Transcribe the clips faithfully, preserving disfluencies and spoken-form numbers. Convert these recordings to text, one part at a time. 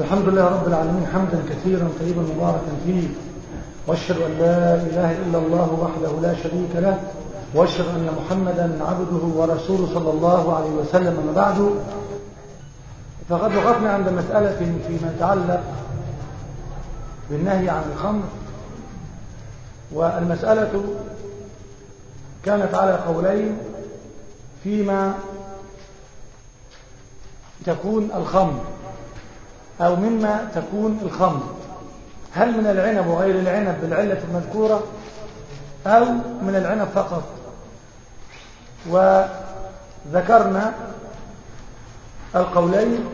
الحمد لله رب العالمين حمدا كثيرا طيبا مباركا فيه، واشهد ان لا اله الا الله وحده لا شريك له، واشهد ان محمدا عبده ورسوله صلى الله عليه وسلم. أما بعد، فقد وقفنا عند مسألة فيما يتعلق بالنهي عن الخمر، والمسألة كانت على قولين فيما تكون الخمر أو مما تكون الخمر، هل من العنب وغير العنب بالعلة المذكورة أو من العنب فقط. وذكرنا القولين،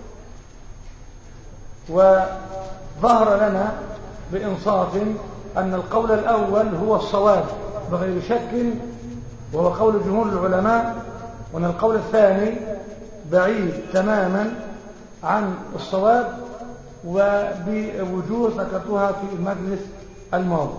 وظهر لنا بإنصاف أن القول الأول هو الصواب بغير شك، وهو قول جمهور العلماء، وأن القول الثاني بعيد تماما عن الصواب وبوجوه ذكرتها في المجلس الماضي.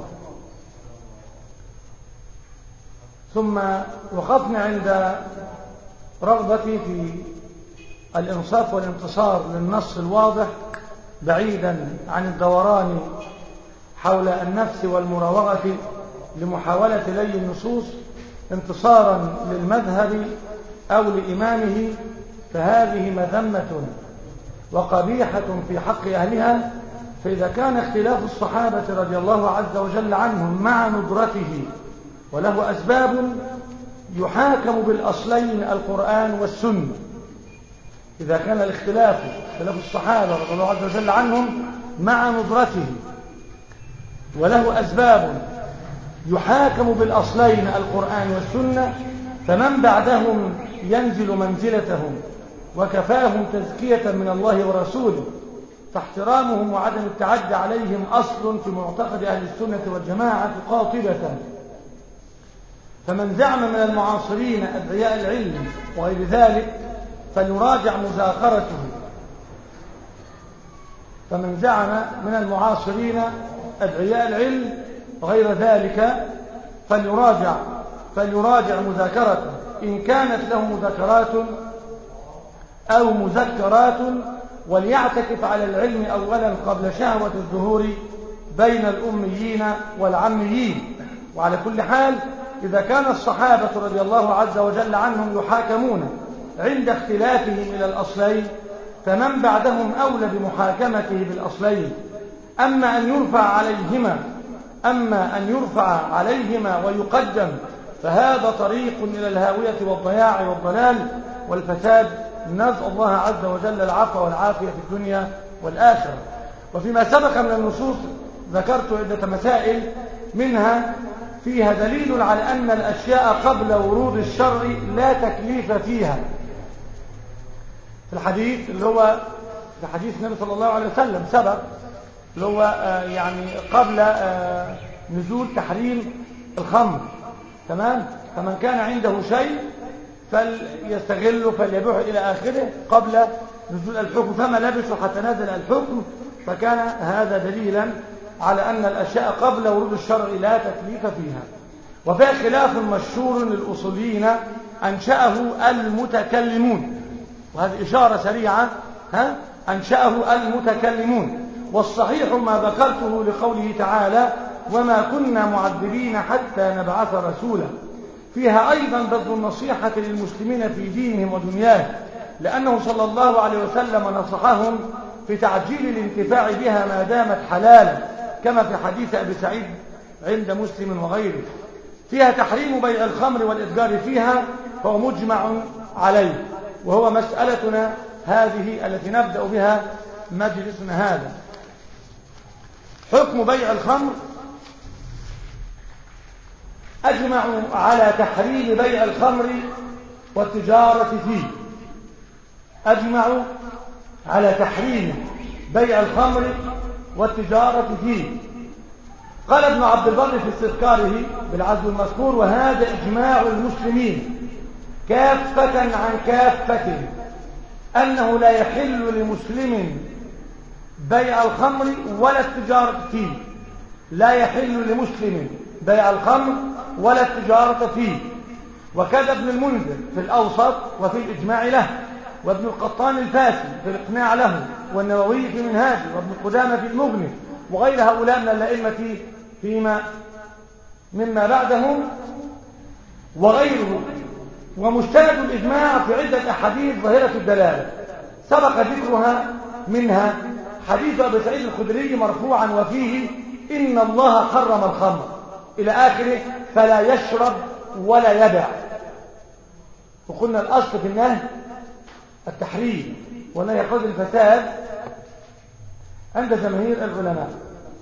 ثم وقفنا عند رغبتي في الإنصاف والانتصار للنص الواضح بعيدا عن الدوران حول النفس والمراوغة لمحاولة لي النصوص انتصارا للمذهب أو لإمامه، فهذه مذمة وقبيحة في حق أهلها. فإذا كان اختلاف الصحابة رضي الله عز وجل عنهم مع ندرته وله أسباب، يحاكم بالأصلين القرآن والسنة. إذا كان الاختلاف اختلاف الصحابة رضي الله عز وجل عنهم مع ندرته وله أسباب، يحاكم بالأصلين القرآن والسنة، فمن بعدهم ينزل منزلتهم وكفاهم تزكية من الله ورسوله، فاحترامهم وعدم التعدي عليهم أصل في معتقد أهل السنة والجماعة قاطبة. فمن زعم من المعاصرين أدعياء العلم وغير ذلك فليراجع مذاكرته فمن زعم من المعاصرين أدعياء العلم وغير ذلك فليراجع فليراجع مذاكرته، إن كانت له مذاكرات أو مذكرات، وليعتكف على العلم أولا قبل شهوة الظهور بين الأميين والعميين. وعلى كل حال، إذا كان الصحابة رضي الله عز وجل عنهم يحاكمون عند اختلافهم إلى الأصلين، فمن بعدهم أولى بمحاكمته بالأصلين. أما أن يرفع عليهما أما أن يرفع عليهما ويقدم، فهذا طريق إلى الهاوية والضياع والضلال والفساد. نسأل الله عز وجل العفو والعافية في الدنيا والآخرة. وفيما سبق من النصوص ذكرت عدة مسائل، منها فيها دليل على أن الأشياء قبل ورود الشرع لا تكليف فيها. في الحديث اللي هو في حديث النبي صلى الله عليه وسلم سبق، اللي هو آه يعني قبل آه نزول تحريم الخمر، تمام؟ فمن كان عنده شيء فليستغله فليبيعه إلى آخره قبل نزول الحكم، فما لبثوا حتى نزل الحكم، فكان هذا دليلا على أن الأشياء قبل ورود الشرع لا تكليف فيها. وفيها خلاف مشهور للأصوليين أنشأه المتكلمون، وهذه إشارة سريعة، ها أنشأه المتكلمون. والصحيح ما ذكرته لقوله تعالى: وما كنا معذبين حتى نبعث رسولا. فيها أيضا بذل النصيحة للمسلمين في دينهم ودنياهم، لأنه صلى الله عليه وسلم نصحهم في تعجيل الانتفاع بها ما دامت حلالا، كما في حديث أبي سعيد عند مسلم وغيره. فيها تحريم بيع الخمر والإتجار فيها، فهو مجمع عليه، وهو مسألتنا هذه التي نبدأ بها مجلسنا هذا. حكم بيع الخمر: أجمعوا على تحريم بيع الخمر والتجارة فيه. أجمعوا على تحريم بيع الخمر والتجارة فيه. قال ابن عبد البر في استذكاره بالعزو المذكور: وهذا إجماع المسلمين كافة عن كافة أنه لا يحل لمسلم بيع الخمر ولا التجارة فيه. لا يحل لمسلم بيع الخمر ولا التجارة فيه. وكذا ابن المنذر في الأوسط وفي الإجماع له. وابن القطان الفاسي في الإقناع له، والنووي في منهاجه، وابن قدامة في المغني، وغير هؤلاء من الأئمة فيما مما بعدهم وغيره. ومجتهد الإجماع في عدة أحاديث ظاهرة الدلالة سبق ذكرها، منها حديث أبي سعيد الخدري مرفوعا وفيه إن الله حرم الخمر إلى آخره، فلا يشرب ولا يبع. وقلنا الأصل في النهي التحريم، ولا يقتضي الفساد عند جماهير العلماء.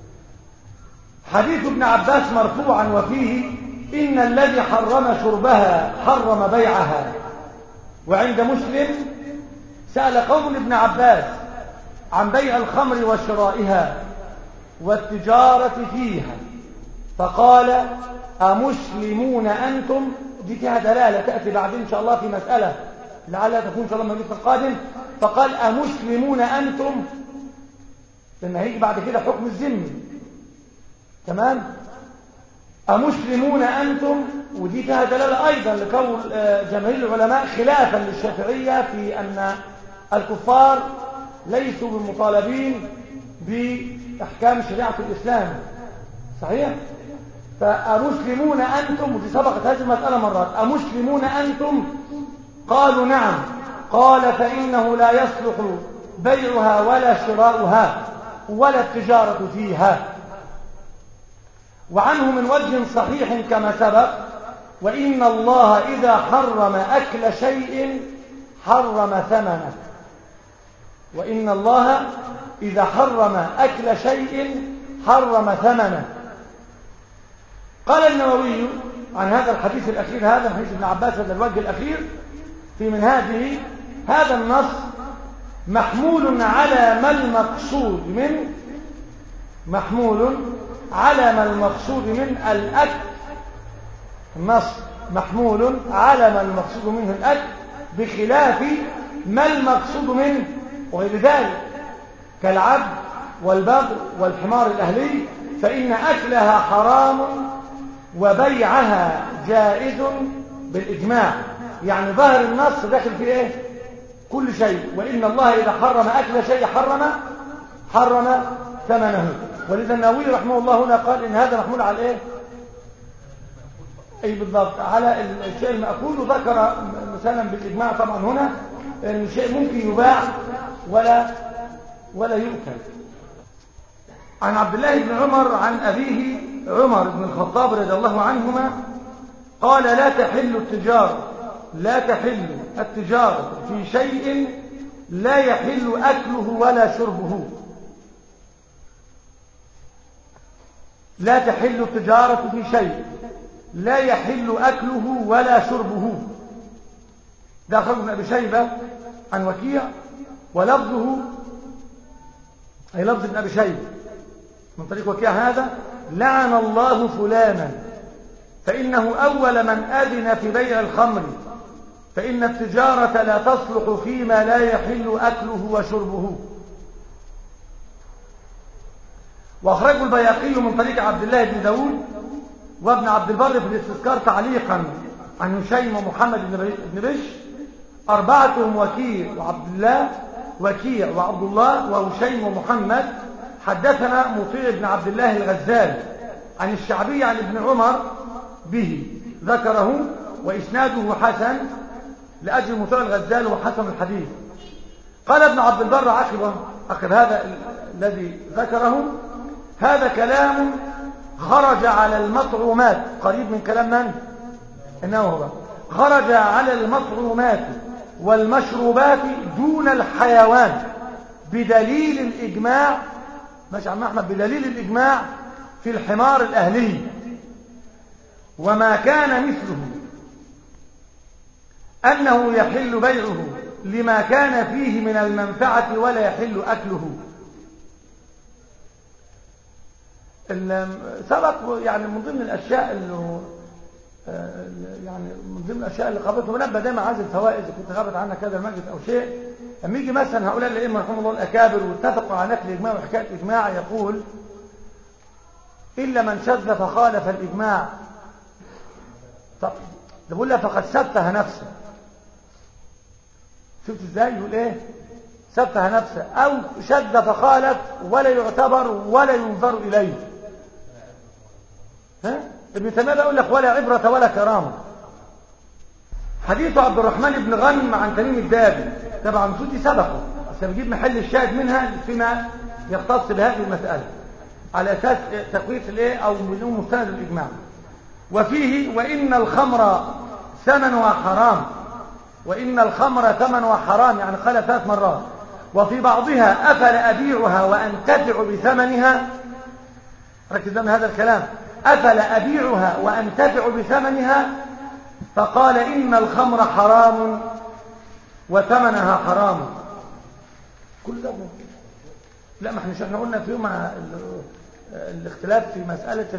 حديث ابن عباس مرفوعا وفيه إن الذي حرم شربها حرم بيعها. وعند مسلم سأل قوم ابن عباس عن بيع الخمر وشرائها والتجارة فيها، فقال أمسلمون أنتم؟ دي فيها دلالة تأتي بعدين إن شاء الله في مسألة لعلها تكون إن شاء الله موجودة في القادم. فقال أمسلمون أنتم؟ لما هيجي بعد كده حكم الذمي، تمام؟ أمسلمون أنتم؟ ودي فيها دلالة أيضا لقول جماهير العلماء خلافا للشافعية في أن الكفار ليسوا بمطالبين بأحكام شريعة الإسلام، صحيح؟ فأمسلمون أنتم؟ ودي سبقت هذه المسألة مرات. أمسلمون أنتم؟ قالوا نعم. قال فإنه لا يصلح بيعها ولا شراؤها ولا التجارة فيها. وعنه من وجه صحيح كما سبق وإن الله إذا حرم أكل شيء حرم ثمنه. وإن الله إذا حرم أكل شيء حرم ثمنه. قال النووي عن هذا الحديث الأخير، هذا حديث ابن عباس هذا الوجه الأخير في منهاجه، هذا النص محمول على ما المقصود من محمول على ما المقصود من الأكل. النص محمول على ما المقصود منه الأكل بخلاف ما المقصود منه وغير ذلك كالعبد والبغل والحمار الأهلي، فإن أكلها حرام وبيعها جائز بالإجماع. يعني ظاهر النص داخل في إيه؟ كل شيء. وإن الله إذا حرم أكل شيء حرم حرم ثمنه. ولذا النووي رحمه الله هنا قال إن هذا محمول على إيه؟ أي بالضبط على الشيء المأكول. وذكر مثلا بالإجماع طبعا هنا أن الشيء ممكن يباع ولا ولا يؤكل. عن عبد الله بن عمر عن أبيه عمر بن الخطاب رضي الله عنهما قال لا تحل التجارة لا تحل التجارة في شيء لا يحل أكله ولا شربه. لا تحل التجارة في شيء لا يحل أكله ولا شربه. ده أخرج ابن أبي شيبة عن وكيع، ولفظه أي لفظ ابن أبي شيبة من طريق وكيع هذا لعن الله فلانا فإنه أول من أذن في بيع الخمر، فإن التجارة لا تصلح فيما لا يحل أكله وشربه. وأخرجه البيهقي من طريق عبد الله بن داود وابن عبد البر في الاستذكار تعليقا عن هشيم ومحمد بن بش، أربعتهم وكيع وعبد الله وكيع وعبد الله وهشيم ومحمد. حدثنا مطيع بن عبد الله الغزال عن الشعبي عن ابن عمر به ذكره وإسناده حسن لأجل مطيع الغزال وحسن الحديث. قال ابن عبد البر عقبه أخذ هذا الذي ذكره هذا كلام خرج على المطعومات، قريب من كلام من؟ إنه هو خرج على المطعومات والمشروبات دون الحيوان بدليل الإجماع، ماشي عم أحمد، بدليل الإجماع في الحمار الأهلي وما كان مثله أنه يحل بيعه لما كان فيه من المنفعة ولا يحل أكله. سبق يعني من ضمن الأشياء اللي يعني من ضمن الأشياء اللي قابلته منبه دايما عايز الفوائد كنت غابت عنها كذا المجلس أو شيء. لما يجي مثلا هؤلاء الأئمة رحمهم الله الأكابر واتفقوا على نقل الإجماع وحكاية الإجماع يقول إلا من شذ فخالف الإجماع. طب بقول له فقد سفه نفسه شفت ازاي؟ يقول ايه؟ سفه نفسه او شد فخالف ولا يعتبر ولا ينظر اليه. ها؟ ابن تيميه يقول لك ولا عبره ولا كرامه. حديث عبد الرحمن بن غنم عن تميم الداري طبعا سودي سبقه، بس بجيب محل الشاهد منها فيما يختص بهذه المساله على اساس تقويه الايه او من مستند الاجماع. وفيه وان الخمر ثمنها حرام، وان الخمر ثمنها حرام، يعني قال ثلاث مرات. وفي بعضها افل ابيعها وانتفع بثمنها، ركز من هذا الكلام، افل ابيعها وانتفع بثمنها، فقال إن الخمر حرام وثمنها حرام. كل ده لا، ما احنا مش احنا قلنا في يوم الاختلاف في مسألة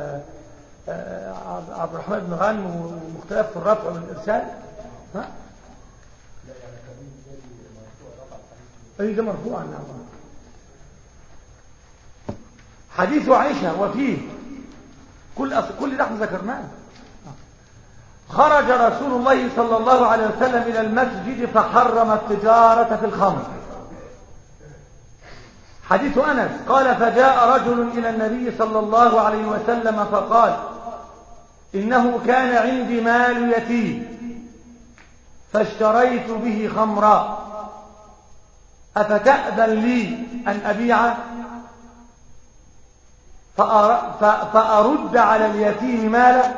عبد الرحمن بن غانم ومختلف في الرفع والإرسال. ها؟ اي ده مرفوع. نعم. حديث عائشة وفيه كل كل ده احنا ذكرناه. خرج رسول الله صلى الله عليه وسلم إلى المسجد فحرم التجارة في الخمر. حديث أنس قال فجاء رجل إلى النبي صلى الله عليه وسلم فقال إنه كان عندي مال يتيم فاشتريت به خمرا أفتأذن لي أن أبيعه فأرد على اليتيم ماله؟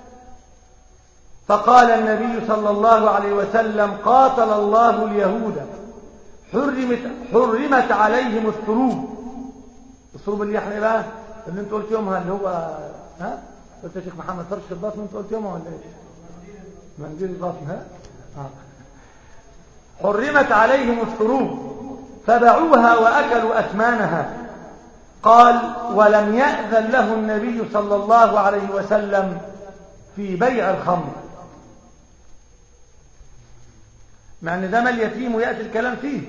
فقال النبي صلى الله عليه وسلم قاتل الله اليهود حرمت, حرمت عليهم الثروب. الثروب اللي احنا بقى اللي انت قلت يومها اللي هو ها قلت يا شيخ محمد فرش البطن، انت قلت يومها ولا ايه؟ منديل البطن. ها آه. حرمت عليهم الثروب فباعوها واكلوا اثمانها. قال ولم يأذن له النبي صلى الله عليه وسلم في بيع الخمر، مع ان ده مال يتيم وياتي الكلام فيه.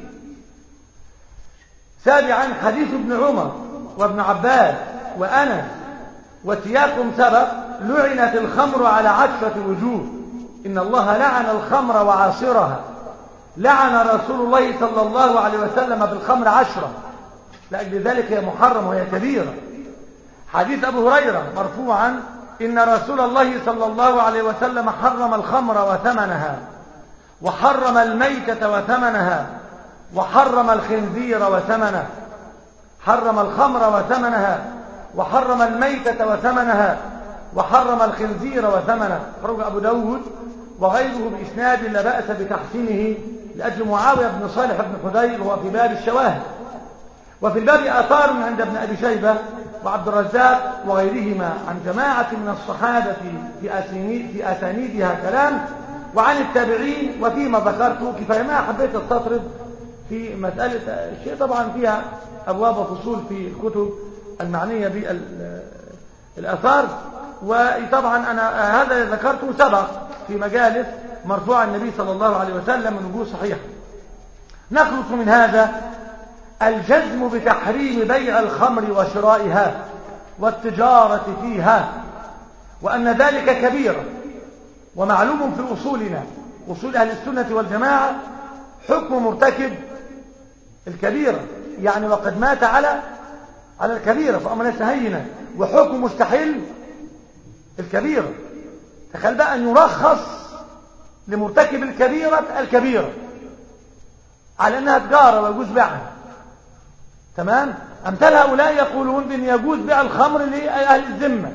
سابعا حديث ابن عمر وابن عباس وانس وسياقهم سبق لعنت الخمر على عشرة وجوه. ان الله لعن الخمر وعاصرها، لعن رسول الله صلى الله عليه وسلم بالخمر عشرة، لأجل ذلك هي محرم وهي كبيرة. حديث ابو هريره مرفوعا إن رسول الله صلى الله عليه وسلم حرم الخمر وثمنها، وحرم الميتة وثمنها، وحرم الخنزير وثمنه. حرم الخمر وثمنها، وحرم الميتة وثمنها، وحرم الخنزير وثمنه. خرج أبو داود وغيره بإسناد لا بأس بتحسينه لأجل معاوية بن صالح بن حذير، وهو في باب الشواهد. وفي الباب آثار عند ابن أبي شيبة وعبد الرزاق وغيرهما عن جماعة من الصحابة في أسانيد في أسانيدها كلام، وعن التابعين. وفيما ذكرته كفاية، ما حبيت استطرد في مسألة الشيء، طبعا فيها أبواب وفصول في الكتب المعنية بالآثار. وطبعا أنا هذا ذكرته سبق في مجالس مرفوع النبي صلى الله عليه وسلم من وجوه صحيحة. نخلص من هذا الجزم بتحريم بيع الخمر وشرائها والتجارة فيها، وأن ذلك كبيرة. ومعلوم في أصولنا، أصول أهل السنة والجماعة، حكم مرتكب الكبيرة، يعني وقد مات على على الكبيرة فأمر ليس هينا، وحكم مستحيل الكبيرة. تخيل بقى أن يرخص لمرتكب الكبيرة الكبيرة على أنها تجارة ويجوز بيعها. تمام؟ أمثال هؤلاء يقولون بأن يجوز بيع الخمر لأهل الذمة،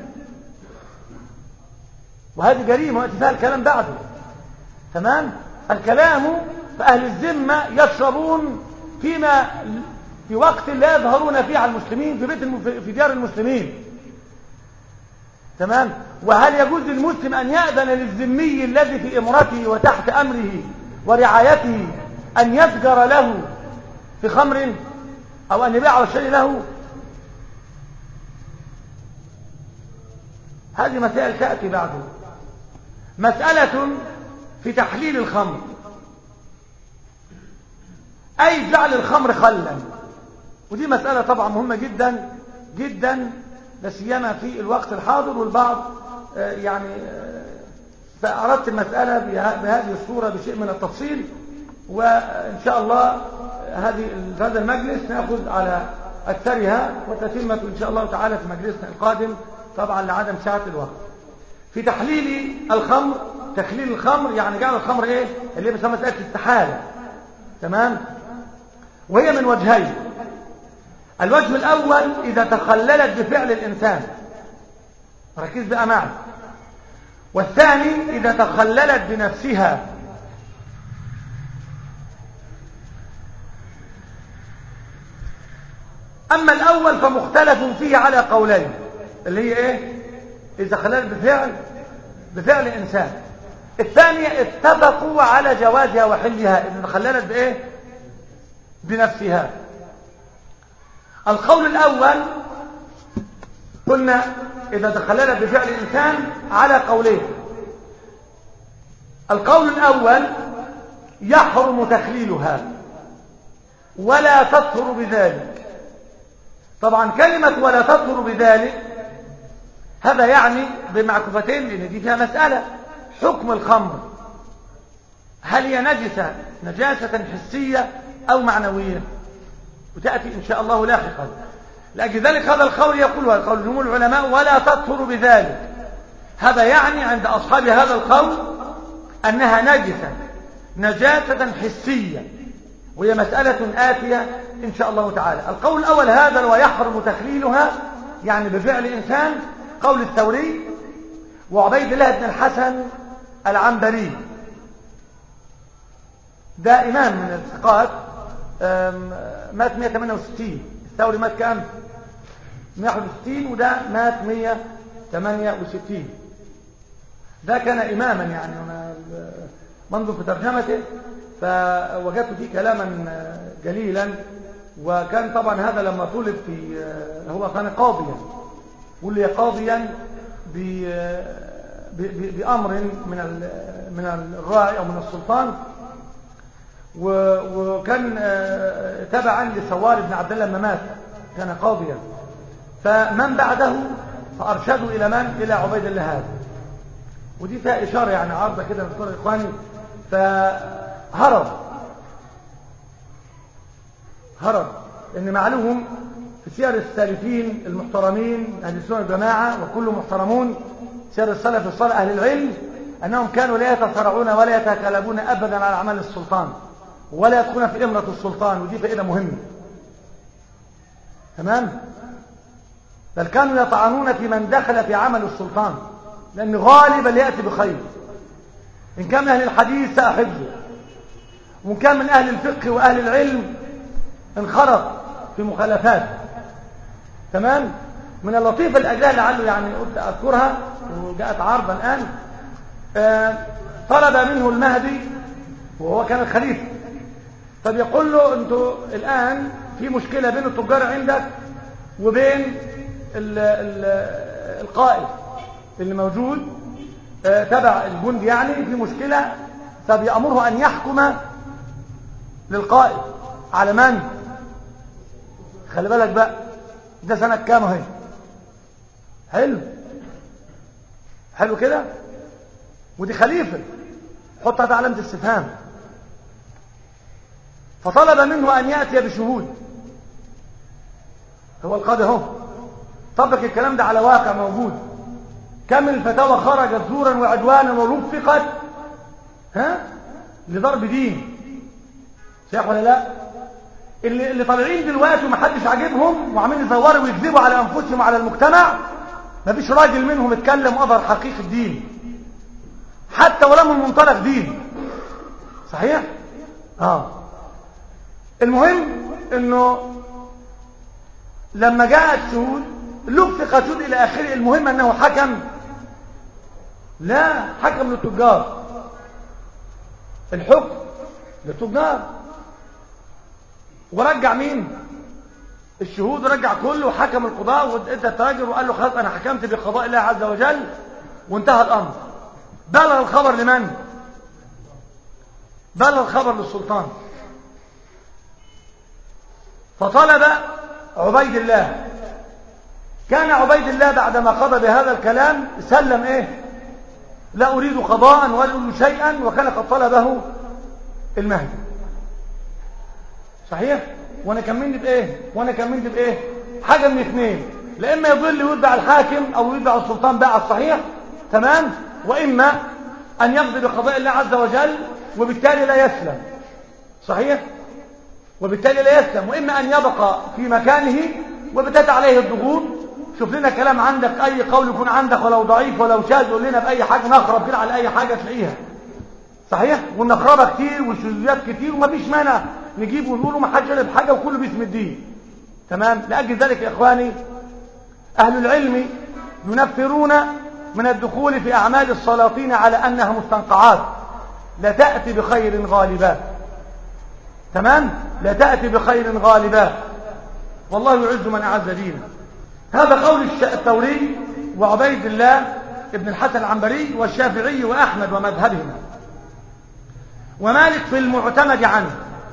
وهذه جريمة ويأتي فيها الكلام بعده. تمام؟ الكلام فأهل الذمة يشربون فيما في وقت لا يظهرون فيه على المسلمين في بيت الم... في ديار المسلمين. تمام؟ وهل يجوز للمسلم أن يأذن للذمي الذي في إمرته وتحت أمره ورعايته أن يتجر له في خمر أو أن يبيع الشيء له؟ هذه مسائل تأتي بعده. مسألة في تحليل الخمر، أي جعل الخمر خلا، ودي مسألة طبعا مهمة جدا جدا، لا سيما في الوقت الحاضر. والبعض يعني فأردت المسألة بهذه الصورة بشيء من التفصيل وإن شاء الله هذه هذا المجلس نأخذ على أكثرها، وتتمة إن شاء الله تعالى في مجلسنا القادم، طبعا لعدم سعة الوقت. في تحليل الخمر، تحليل الخمر يعني جعل الخمر ايه اللي بيسمى مسألة الاستحالة، تمام، وهي من وجهين. الوجه الأول إذا تخللت بفعل الإنسان، ركز بقى معي، والثاني إذا تخللت بنفسها. أما الأول فمختلف فيه على قولين، اللي هي إيه؟ إذا خللت بفعل بفعل إنسان. الثانية اتفقوا على جوازها وحلها إذا تخللت بإيه؟ بنفسها. القول الأول قلنا إذا تخللت بفعل إنسان على قولين. القول الأول يحرم تخليلها ولا تطهر بذلك. طبعا كلمة ولا تطهر بذلك هذا يعني بمعكوفتين، لأن دي فيها مسألة حكم الخمر، هل هي نجسة نجاسة حسية أو معنوية، وتأتي إن شاء الله لاحقا. لأجل ذلك هذا القول يقول قول جمهور العلماء ولا تطهر بذلك، هذا يعني عند أصحاب هذا القول أنها نجسة نجاسة حسية، وهي مسألة آتية إن شاء الله تعالى. القول الأول هذا ويحرم تخليلها يعني بفعل إنسان، قول الثوري وعبيد الله بن الحسن العنبري، ده إمام من الثقات، مات مئة وثمانية وستين. الثوري مات كام؟ مئة وواحد وستين، وده مات مئة وثمانية وستين. ده كان إماما يعني، أنا منظر في ترجمته فوجدت فيه كلاما جليلا. وكان طبعا هذا لما طلب في، هو كان قاضيا، واللي قاضيا بأمر من من الراعي أو من السلطان، وكان تبعا لسوار بن عبد الله لما مات كان قاضيا، فمن بعده فأرشدوا إلى من؟ إلى عبيد الله هذا. ودي فيها إشارة يعني عارضة كده من صور إخواني. فهرب هرب إن معلوم في سير السالفين المحترمين أهل السنة والجماعة، وكل محترمون سير السلف الصالح أهل العلم، أنهم كانوا لا يتصارعون ولا يتكالبون أبدا على أعمال السلطان، ولا يدخلون في إمرة السلطان، ودي فائدة مهمة، تمام؟ بل كانوا يطعنون في من دخل في عمل السلطان، لأن غالبا يأتي بخير، إن كان من أهل الحديث سأحفظه، وإن كان من أهل الفقه وأهل العلم انخرط في مخالفات، تمام؟ من اللطيفة الأجزاء لعله يعني قلت أذكرها وجاءت عارضة الآن. آه طلب منه المهدي وهو كان الخليفة، فبيقول له أنتوا الآن في مشكلة بين التجار عندك وبين ال ال القائد اللي موجود آه تبع الجند، يعني في مشكلة، فبيأمره أن يحكم للقائد على من؟ خلي بالك بقى، ده سنة كام اهي؟ حلو حلو كده، ودي خليفة، حط هذا علامة استفهام. فطلب منه أن يأتي بشهود، هو القاضي اهو طبق الكلام ده على واقع موجود، كم الفتاوى خرجت زورا وعدوانا ورفقت ها لضرب دين، صح ولا لا؟ اللي, اللي طالعين دلوقتي ومحدش عاجبهم وعاملين يزوروا ويكذبوا على انفسهم وعلى المجتمع، مفيش راجل منهم اتكلم وأظهر حقيقة الدين حتى ولو من منطلق دين، صحيح؟ اه المهم انه لما جاءت شهود لفق شهود الى اخره، المهم انه حكم، لا حكم للتجار، الحكم للتجار، ورجع مين؟ الشهود، ورجع كله، وحكم القضاء وادى التاجر وقال له خلاص انا حكمت بقضاء الله عز وجل، وانتهى الامر. بلغ الخبر لمن؟ بلغ الخبر للسلطان، فطلب عبيد الله. كان عبيد الله بعدما قضى بهذا الكلام سلم ايه؟ لا اريد قضاء ولا اريد شيئا، وكان قد طلبه المهدي. صحيح؟ وانا كملت بايه؟ وانا كملت بايه؟ حاجه من اثنين، لا اما يضل ويتبع الحاكم او يتبع السلطان بقى الصحيح، تمام؟ واما ان يقضي بقضاء الله عز وجل وبالتالي لا يسلم، صحيح؟ وبالتالي لا يسلم، واما ان يبقى في مكانه وبتدعى عليه الضغوط. شوف لنا كلام عندك، اي قول يكون عندك ولو ضعيف ولو شاذ، قول لنا باي حاجه، نخرب كده على اي حاجه تلاقيها، صحيح؟ والنخربه كتير والشذوذات كتير، ومفيش مانع نجيب ونقوله ما حدش قال بحاجه وكله باسم الدين، تمام؟ لاجل ذلك يا اخواني، اهل العلم ينفرون من الدخول في اعمال السلاطين على انها مستنقعات لا تاتي بخير غالبا، تمام؟ لا تاتي بخير غالبا، والله يعز من اعز دينه. هذا قول الثوري وعبيد الله ابن الحسن العنبري والشافعي واحمد ومذهبهما. ومالك في المعتمد عنه،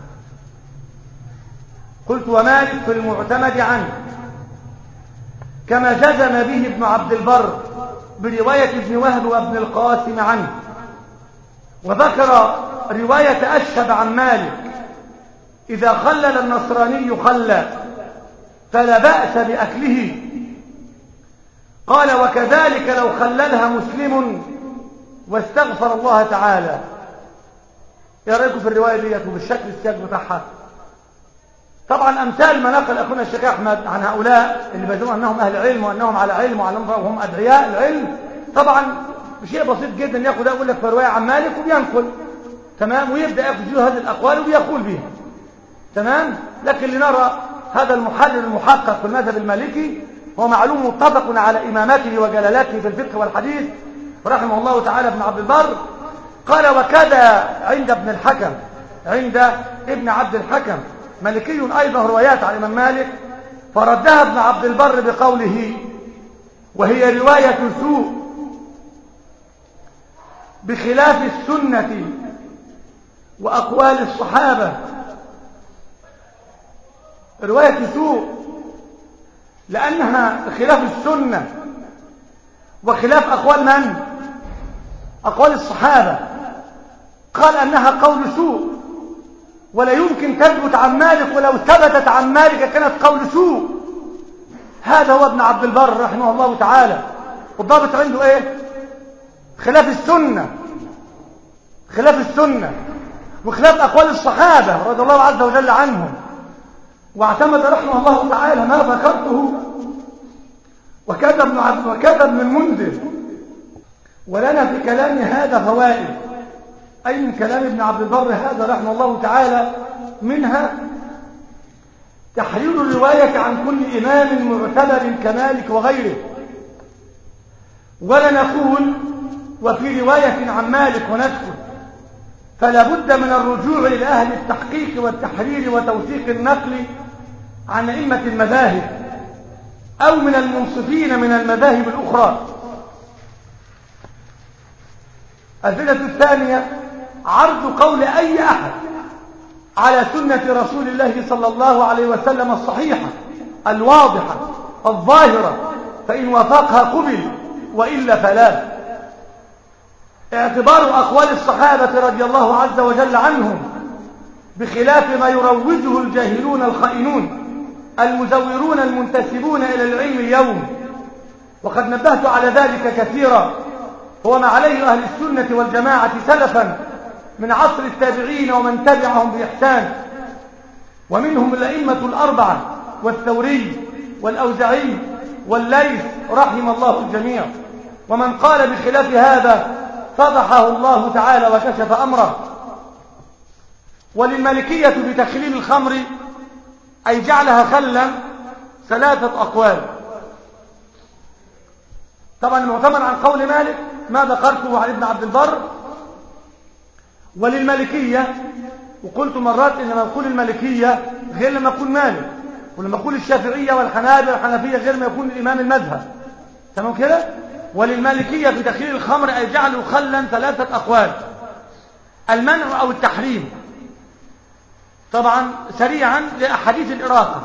قلت ومالك في المعتمد عنه كما جزم به ابن عبد البر برواية ابن وهب وابن القاسم عنه. وذكر رواية أشهب عن مالك: إذا خلل النصراني خلى فلا بأس بأكله. قال: وكذلك لو خللها مسلم واستغفر الله تعالى. ايه رايكم في الروايه ديت وبالشكل السياق بتاعها؟ طبعا امثال ما نقل اخونا الشيخ احمد عن هؤلاء اللي بيزعمون انهم اهل علم وانهم على علم وهم ادعياء العلم، طبعا شيء بسيط جدا ياخذ يقول لك في روايه عن مالك وبينقل، تمام، ويبدا ياخذ هذه الاقوال وبيقول بها، تمام. لكن لنرى هذا المحلل المحقق في المذهب المالكي، هو معلوم متفق على امامته وجلالته في الفقه والحديث رحمه الله تعالى ابن عبد البر. قال: وكذا عند ابن الحكم، عند ابن عبد الحكم مالكي ايضا روايات عن الامام مالك، فردها ابن عبد البر بقوله: وهي روايه سوء بخلاف السنه واقوال الصحابه. روايه سوء لانها خلاف السنه وخلاف اقوال من؟ اقوال الصحابه. قال انها قول سوء ولا يمكن تثبت عن مالك، ولو ثبتت عن مالك كانت قول سوء. هذا هو ابن عبد البر رحمه الله تعالى، والضابط عنده ايه؟ خلاف السنه، خلاف السنه وخلاف اقوال الصحابه رضي الله عز وجل عنهم. واعتمد رحمه الله تعالى ما ذكرته وكذا ابن عبد وكذا ابن المنذر. ولنا في كلام هذا فوائد، أي من كلام ابن عبد البر هذا رحمه الله تعالى، منها تحرير الرواية عن كل إمام معتبر كمالك وغيره. ولا نقول وفي رواية عن مالك ونسكت، فلا بد من الرجوع إلى أهل التحقيق والتحرير وتوثيق النقل عن أئمة المذاهب أو من المنصفين من المذاهب الأخرى. الفائدة الثانية: عرض قول أي أحد على سنة رسول الله صلى الله عليه وسلم الصحيحة الواضحة الظاهرة، فإن وافقها قبل وإلا فلا. اعتبار أقوال الصحابة رضي الله عز وجل عنهم بخلاف ما يروجه الجاهلون الخائنون المزورون المنتسبون إلى العلم اليوم، وقد نبهت على ذلك كثيرا، هو ما عليه أهل السنة والجماعة سلفا من عصر التابعين ومن تبعهم بإحسان، ومنهم الأئمة الأربعة والثوري والأوزعي والليث رحم الله الجميع. ومن قال بخلاف هذا فضحه الله تعالى وكشف أمره. وللمالكية بتخليل الخمر أي جعلها خلا ثلاثة أقوال. طبعا المعتمد عن قول مالك ما ذكرته عن ابن عبد البر. وللمالكية، وقلت مرات إن لما يقول المالكية غير لما يقول مالك، ولما يقول الشافعية والحنابلة والحنفية غير ما يكون الإمام المذهب، تمام كده؟ وللمالكية في تخليل الخمر أي جعلوا خلا ثلاثة أقوال: المنع أو التحريم. طبعا سريعا لأحاديث الإراقة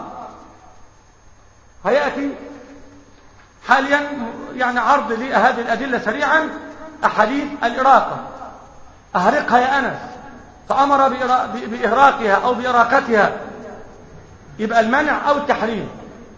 هيأتي حاليا يعني عرض لهذه الأدلة سريعا. أحاديث الإراقة: أهرقها يا أنس، فأمر بإهراقها أو بإراقتها يبقى المنع أو التحريم.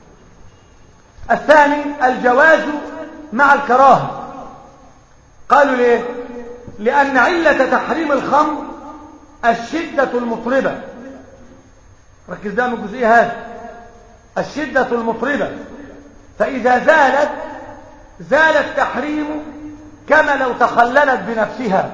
الثاني الجواز مع الكراهة. قالوا ليه؟ لأن علة تحريم الخمر الشدة المطربة. ركز ده من الجزئية هذه، الشدة المطربة، فإذا زالت زال التحريم كما لو تخللت بنفسها.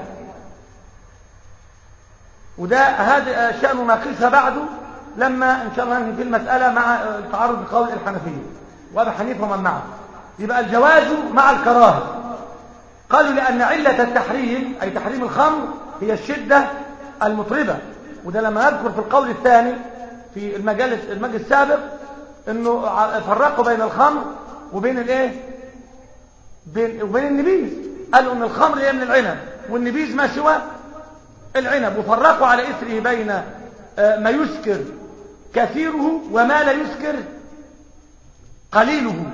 وده هذا شأن ناقشها بعده لما إن شاء الله ننهي في المسألة مع التعرض لقول الحنفية وأبي حنيفة ومن معه. يبقى الجواز مع الكراهة. قالوا لأن علة التحريم أي تحريم الخمر هي الشدة المطربة. وده لما نذكر في القول الثاني في المجالس المجلس السابق انه فرقوا بين الخمر وبين الايه بين وبين النبيذ. قالوا ان الخمر هي من العنب والنبيذ ما سوى العنب، وفرقوا على اثره بين ما يسكر كثيره وما لا يسكر قليله.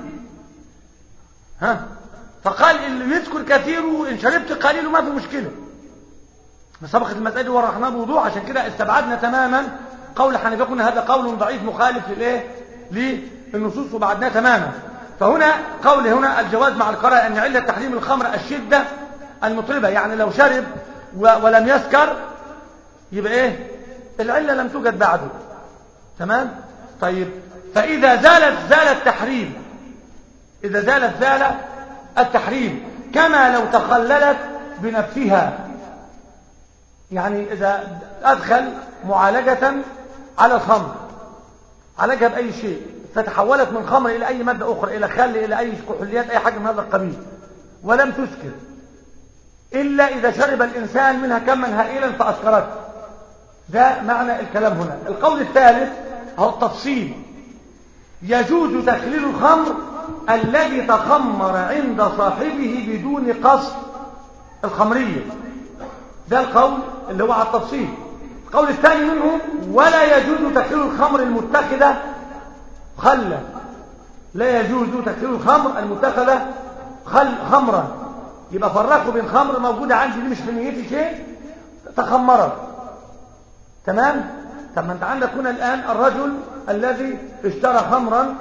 ها فقال اللي يسكر كثيره ان شربت قليله ما في مشكله. سبقت المسألة دي ورحناها بوضوح، عشان كده استبعدنا تماما قول الحنفية، قلنا هذا قول ضعيف مخالف للايه للنصوص وبعدناه تماما. فهنا قول هنا الجواز مع الكراهة ان علة تحريم الخمر الشدة المطربة، يعني لو شرب ولم يسكر يبقى ايه العلة لم توجد بعده. تمام. طيب فإذا زالت زال التحريم، إذا زالت زال التحريم كما لو تخللت بنفسها. يعني إذا أدخل معالجة على الخمر، عالجها بأي شيء فتحولت من خمر إلى أي مادة أخرى، إلى خل، إلى أي كحوليات، أي حاجة من هذا القبيل، ولم تسكر إلا إذا شرب الإنسان منها كما هائلا فأسكرته. ده معنى الكلام هنا. القول الثالث هو التفصيل. يجوز تخليل الخمر الذي تخمر عند صاحبه بدون قصد الخمرية. ده القول اللي هو على التفصيل. القول الثاني منهم ولا يجوز تخليل الخمر المتخذة خلا. لا يجوز تخليل الخمر المتخذة خل خمرا. يبقى فرقوا بين خمر موجودة عندي دي مش في نيتي شيء تخمرت. تمام. طب ما انت عندك هنا الآن الرجل الذي اشترى خمرا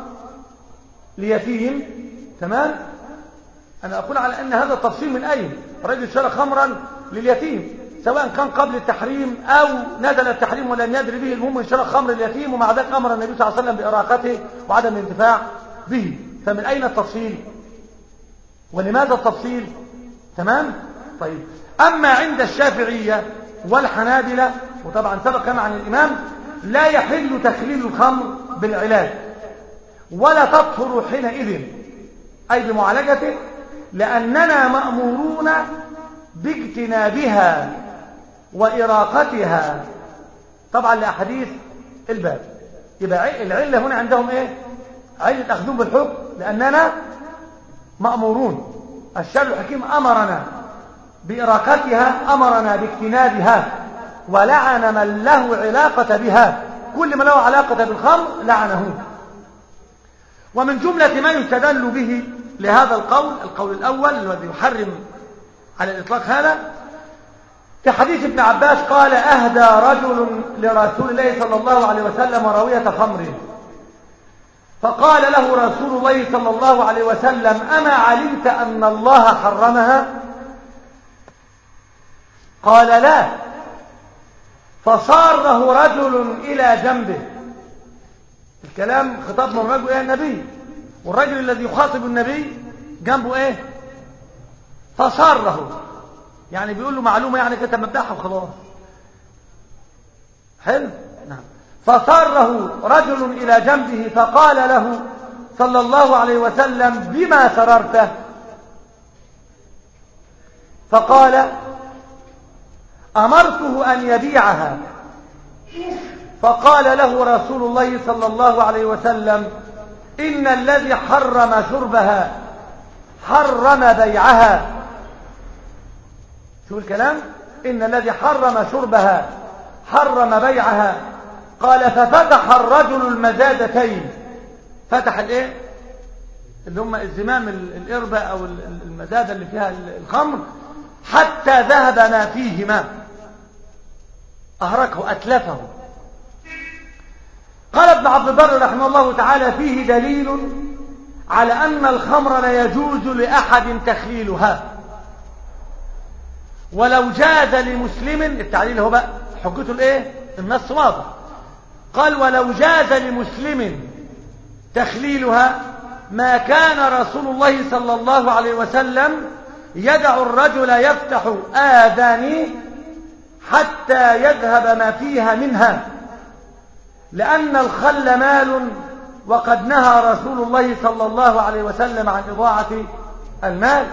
ليتيم. تمام. أنا أقول على أن هذا التفصيل من أين؟ الرجل اشترى خمرا لليتيم سواء كان قبل التحريم أو نزل التحريم ولم يدري به، المهم اشترى خمر اليتيم ومع ذلك أمر النبي صلى الله عليه وسلم بإراقته وعدم الانتفاع به. فمن أين التفصيل؟ ولماذا التفصيل؟ تمام. طيب أما عند الشافعية والحنابلة، وطبعا سبق كما عن الإمام، لا يحل تخليل الخمر بالعلاج ولا تطهر حينئذ أي بمعالجته، لأننا مأمورون باجتنابها وإراقتها طبعا لأحاديث الباب. يبقى العلة هنا عندهم إيه؟ علة أخذون بالحكم لأننا مأمورون. الشرع الحكيم أمرنا بإراقتها، أمرنا باجتنابها، ولعن من له علاقة بها. كل من له علاقة بالخمر لعنه. ومن جملة ما يستدل به لهذا القول، القول الأول الذي يحرم على الإطلاق هذا، في حديث ابن عباس قال أهدى رجل لرسول الله صلى الله عليه وسلم راوية خمر، فقال له رسول الله صلى الله عليه وسلم أما علمت أن الله حرمها؟ قال لا. فصاره رجل إلى جنبه. الكلام خطاب من رجل إلى النبي، والرجل الذي يخاطب النبي جنبه إيه؟ فصاره، يعني بيقول له معلومة يعني كده مبدأها وخلاص. حلو. نعم. فصاره رجل إلى جنبه فقال له صلى الله عليه وسلم بما سررته؟ فقال أمرته أن يبيعها. فقال له رسول الله صلى الله عليه وسلم إن الذي حرم شربها حرم بيعها. شو الكلام؟ إن الذي حرم شربها حرم بيعها. قال ففتح الرجل المزادتين. فتح الايه اللي هم الزمام الإربة أو المزادة اللي فيها الخمر حتى ذهب ما فيهما، أهركه أتلفه. قال ابن عبد البر رحمه الله تعالى: فيه دليل على أن الخمر لا يجوز لأحد تخليلها ولو جاز لمسلم. التعليل هو بقى حجته الايه؟ النص واضح. قال: ولو جاز لمسلم تخليلها ما كان رسول الله صلى الله عليه وسلم يدع الرجل يفتح آذانه حتى يذهب ما فيها منها، لأن الخل مال، وقد نهى رسول الله صلى الله عليه وسلم عن إضاعة المال.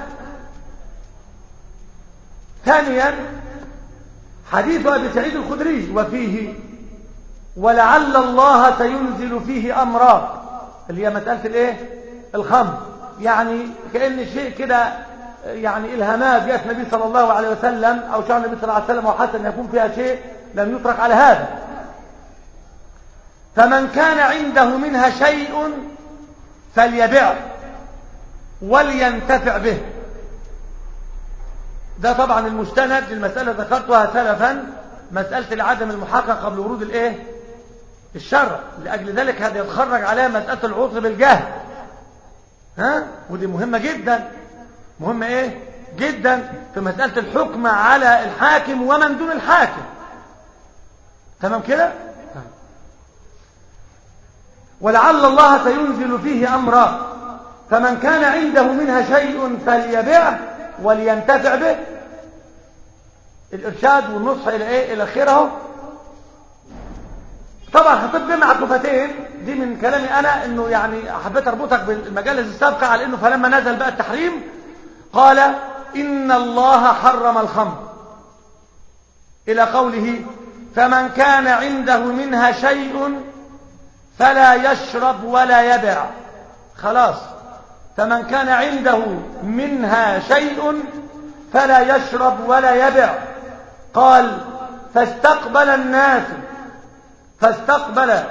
ثانيا حديث أبي سعيد الخدري وفيه: ولعل الله سينزل فيه أمرا، اللي هي مسألة الايه؟ الخمر. يعني كأن شيء كده، يعني إلهامات جاءت النبي صلى الله عليه وسلم أو شعر النبي صلى الله عليه وسلم وحتى أن يكون فيها شيء لم يترك على هذا. فمن كان عنده منها شيء فليبع ولينتفع به. ده طبعا المستند للمسألة ذكرتها سلفا، مسألة العدم المحقق قبل ورود الايه؟ الشرع. لأجل ذلك هذا يتخرج عليها مسألة العذر بالجهل، ها؟ ودي مهمة جدا، مهمة ايه جدا في مسألة الحكم على الحاكم ومن دون الحاكم. تمام كده؟ ولعل الله سينزل فيه أمرا، فمن كان عنده منها شيء فليبع ولينتفع به. الإرشاد والنصح إلى إيه؟ إلى خيره. طبعا حطيت بين معطوفتين دي من كلامي أنا، إنه يعني حبيت أربطك بالمجالس السابقة على إنه فلما نزل بقى التحريم قال: إن الله حرم الخمر، إلى قوله: فمن كان عنده منها شيء فلا يشرب ولا يبع. خلاص، فمن كان عنده منها شيء فلا يشرب ولا يبع. قال: فاستقبل الناس فاستقبل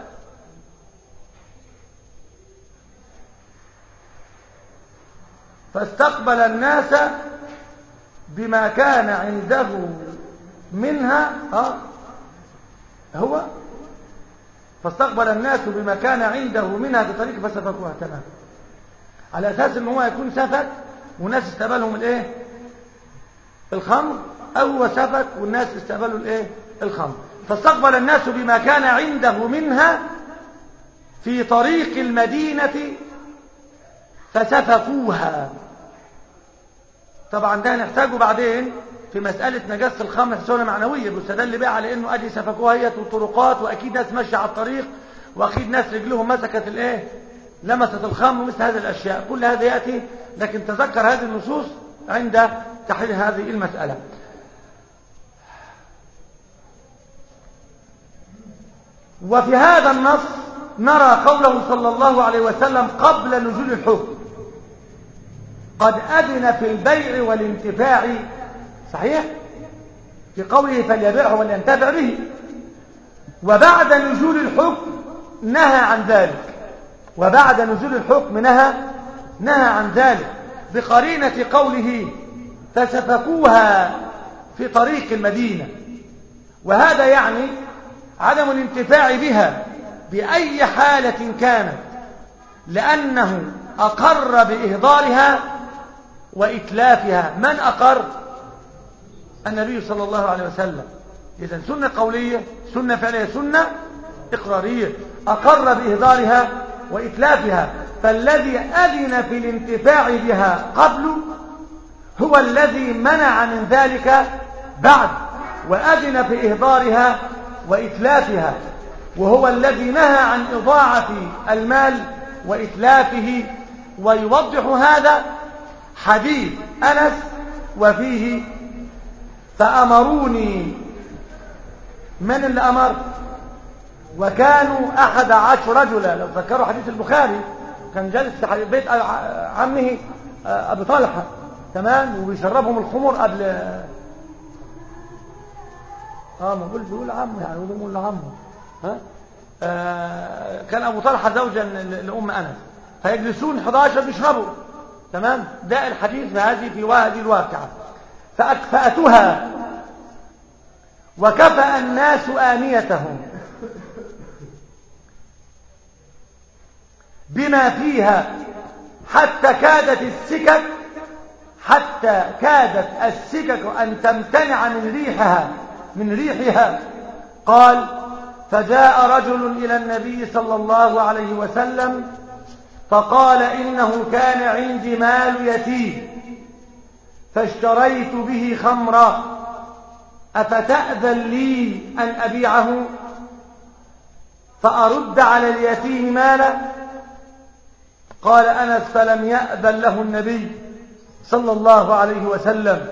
فاستقبل الناس بما كان عنده منها اه هو فاستقبل الناس بما كان عنده منها بطريق فسفكوها. تمام، على اساس ان هو يكون سفك والناس استقبلهم الايه؟ الخمر، او هو سفك والناس استقبلوا الايه؟ الخمر. فاستقبل الناس بما كان عنده منها في طريق المدينة فسفكوها. طبعا ده نحتاجه بعدين في مسألة نجاسة الخمر حسنة معنوية، بيستدل بقى على انه ادي سفكوها هي والطرقات، واكيد ناس ماشيه على الطريق، واكيد ناس رجلهم مسكت الايه؟ لمست الخمر ومثل هذه الاشياء. كل هذا ياتي، لكن تذكر هذه النصوص عند تحرير هذه المسألة. وفي هذا النص نرى قوله صلى الله عليه وسلم قبل نزول الحكم: قد أذن في البيع والانتفاع. صحيح؟ في قوله فليبيعه ولينتفع به. وبعد نزول الحكم نهى عن ذلك، وبعد نزول الحكم نهى نهى عن ذلك بقرينة قوله فسفكوها في طريق المدينة. وهذا يعني عدم الانتفاع بها بأي حالة كانت، لأنه أقر بإهدارها وإتلافها. من أقر؟ النبي صلى الله عليه وسلم. إذن سنة قولية، سنة فعلية، سنة إقرارية. أقر بإهدارها وإتلافها، فالذي أذن في الانتفاع بها قبل هو الذي منع من ذلك بعد، وأذن في إهدارها وإتلافها، وهو الذي نهى عن إضاعة المال وإتلافه. ويوضح هذا حديث أنس وفيه: فأمروني. من اللي أمر؟ وكانوا أحد عشر رجلا. لو تذكروا حديث البخاري، كان جالس في بيت عمه أبي طلحة، تمام، وبيشربهم الخمر قبل اه ما بقول بيقول عمه، يعني بيقول لعمه. ها آه كان ابو طلحه زوجا لام انس، فيجلسون احد عشر بيشربوا. تمام، ده الحديث بهذه في هذه الواقعه. فاكفاتها وكفأ الناس آنيتهم. بما فيها حتى كادت السكك حتى كادت السكك أن تمتنع من ريحها من ريحها. قال: فجاء رجل إلى النبي صلى الله عليه وسلم فقال: إنه كان عندي مال يتيم فاشتريت به خمرا أفتأذن لي أن أبيعه فأرد على اليتيم ماله؟ قال أنس: فلم يأذن له النبي صلى الله عليه وسلم،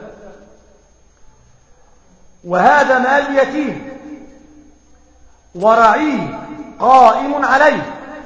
وهذا مال يتيم ورعيه قائم عليه،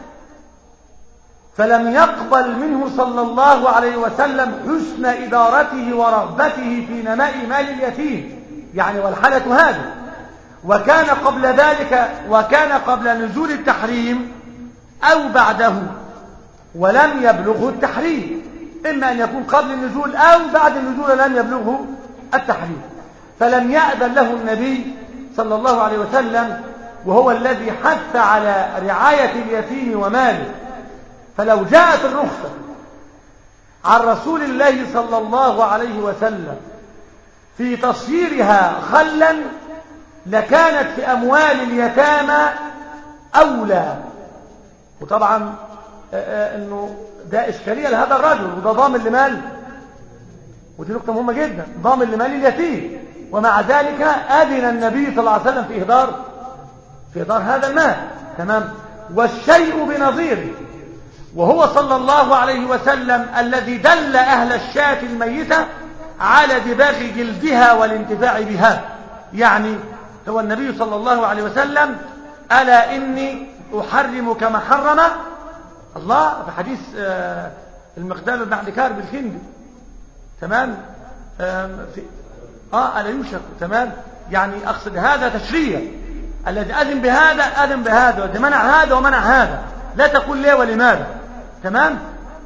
فلم يقبل منه صلى الله عليه وسلم حسن إدارته ورغبته في نماء مال اليتيم، يعني والحالة هذه. وكان قبل ذلك وكان قبل نزول التحريم أو بعده، ولم يبلغه التحريم، إما أن يكون قبل النزول أو بعد النزول لم يبلغه التحريم، فلم يأذن له النبي صلى الله عليه وسلم، وهو الذي حث على رعاية اليتيم وماله. فلو جاءت الرخصة عن رسول الله صلى الله عليه وسلم في تصييرها خلا لكانت في أموال اليتامى أولى. وطبعا أنه ده إشكالية لهذا الرجل، وده ضامن لمال، ودي نقطة مهمة جدا، ضامن لمال اليتيم، ومع ذلك أذن النبي صلى الله عليه وسلم في إهدار في إهدار هذا المال. تمام. والشيء بنظيره، وهو صلى الله عليه وسلم الذي دل أهل الشاة الميتة على دباغ جلدها والانتفاع بها. يعني هو النبي صلى الله عليه وسلم: ألا إني أحرم كما حرم الله، في حديث المقدام بن عبد كارب الكندي. تمام. في اه الا يوشك. تمام. يعني اقصد هذا تشريع، الذي اذن بهذا اذن بهذا، والذي منع هذا ومنع هذا، لا تقول ليه ولماذا. تمام.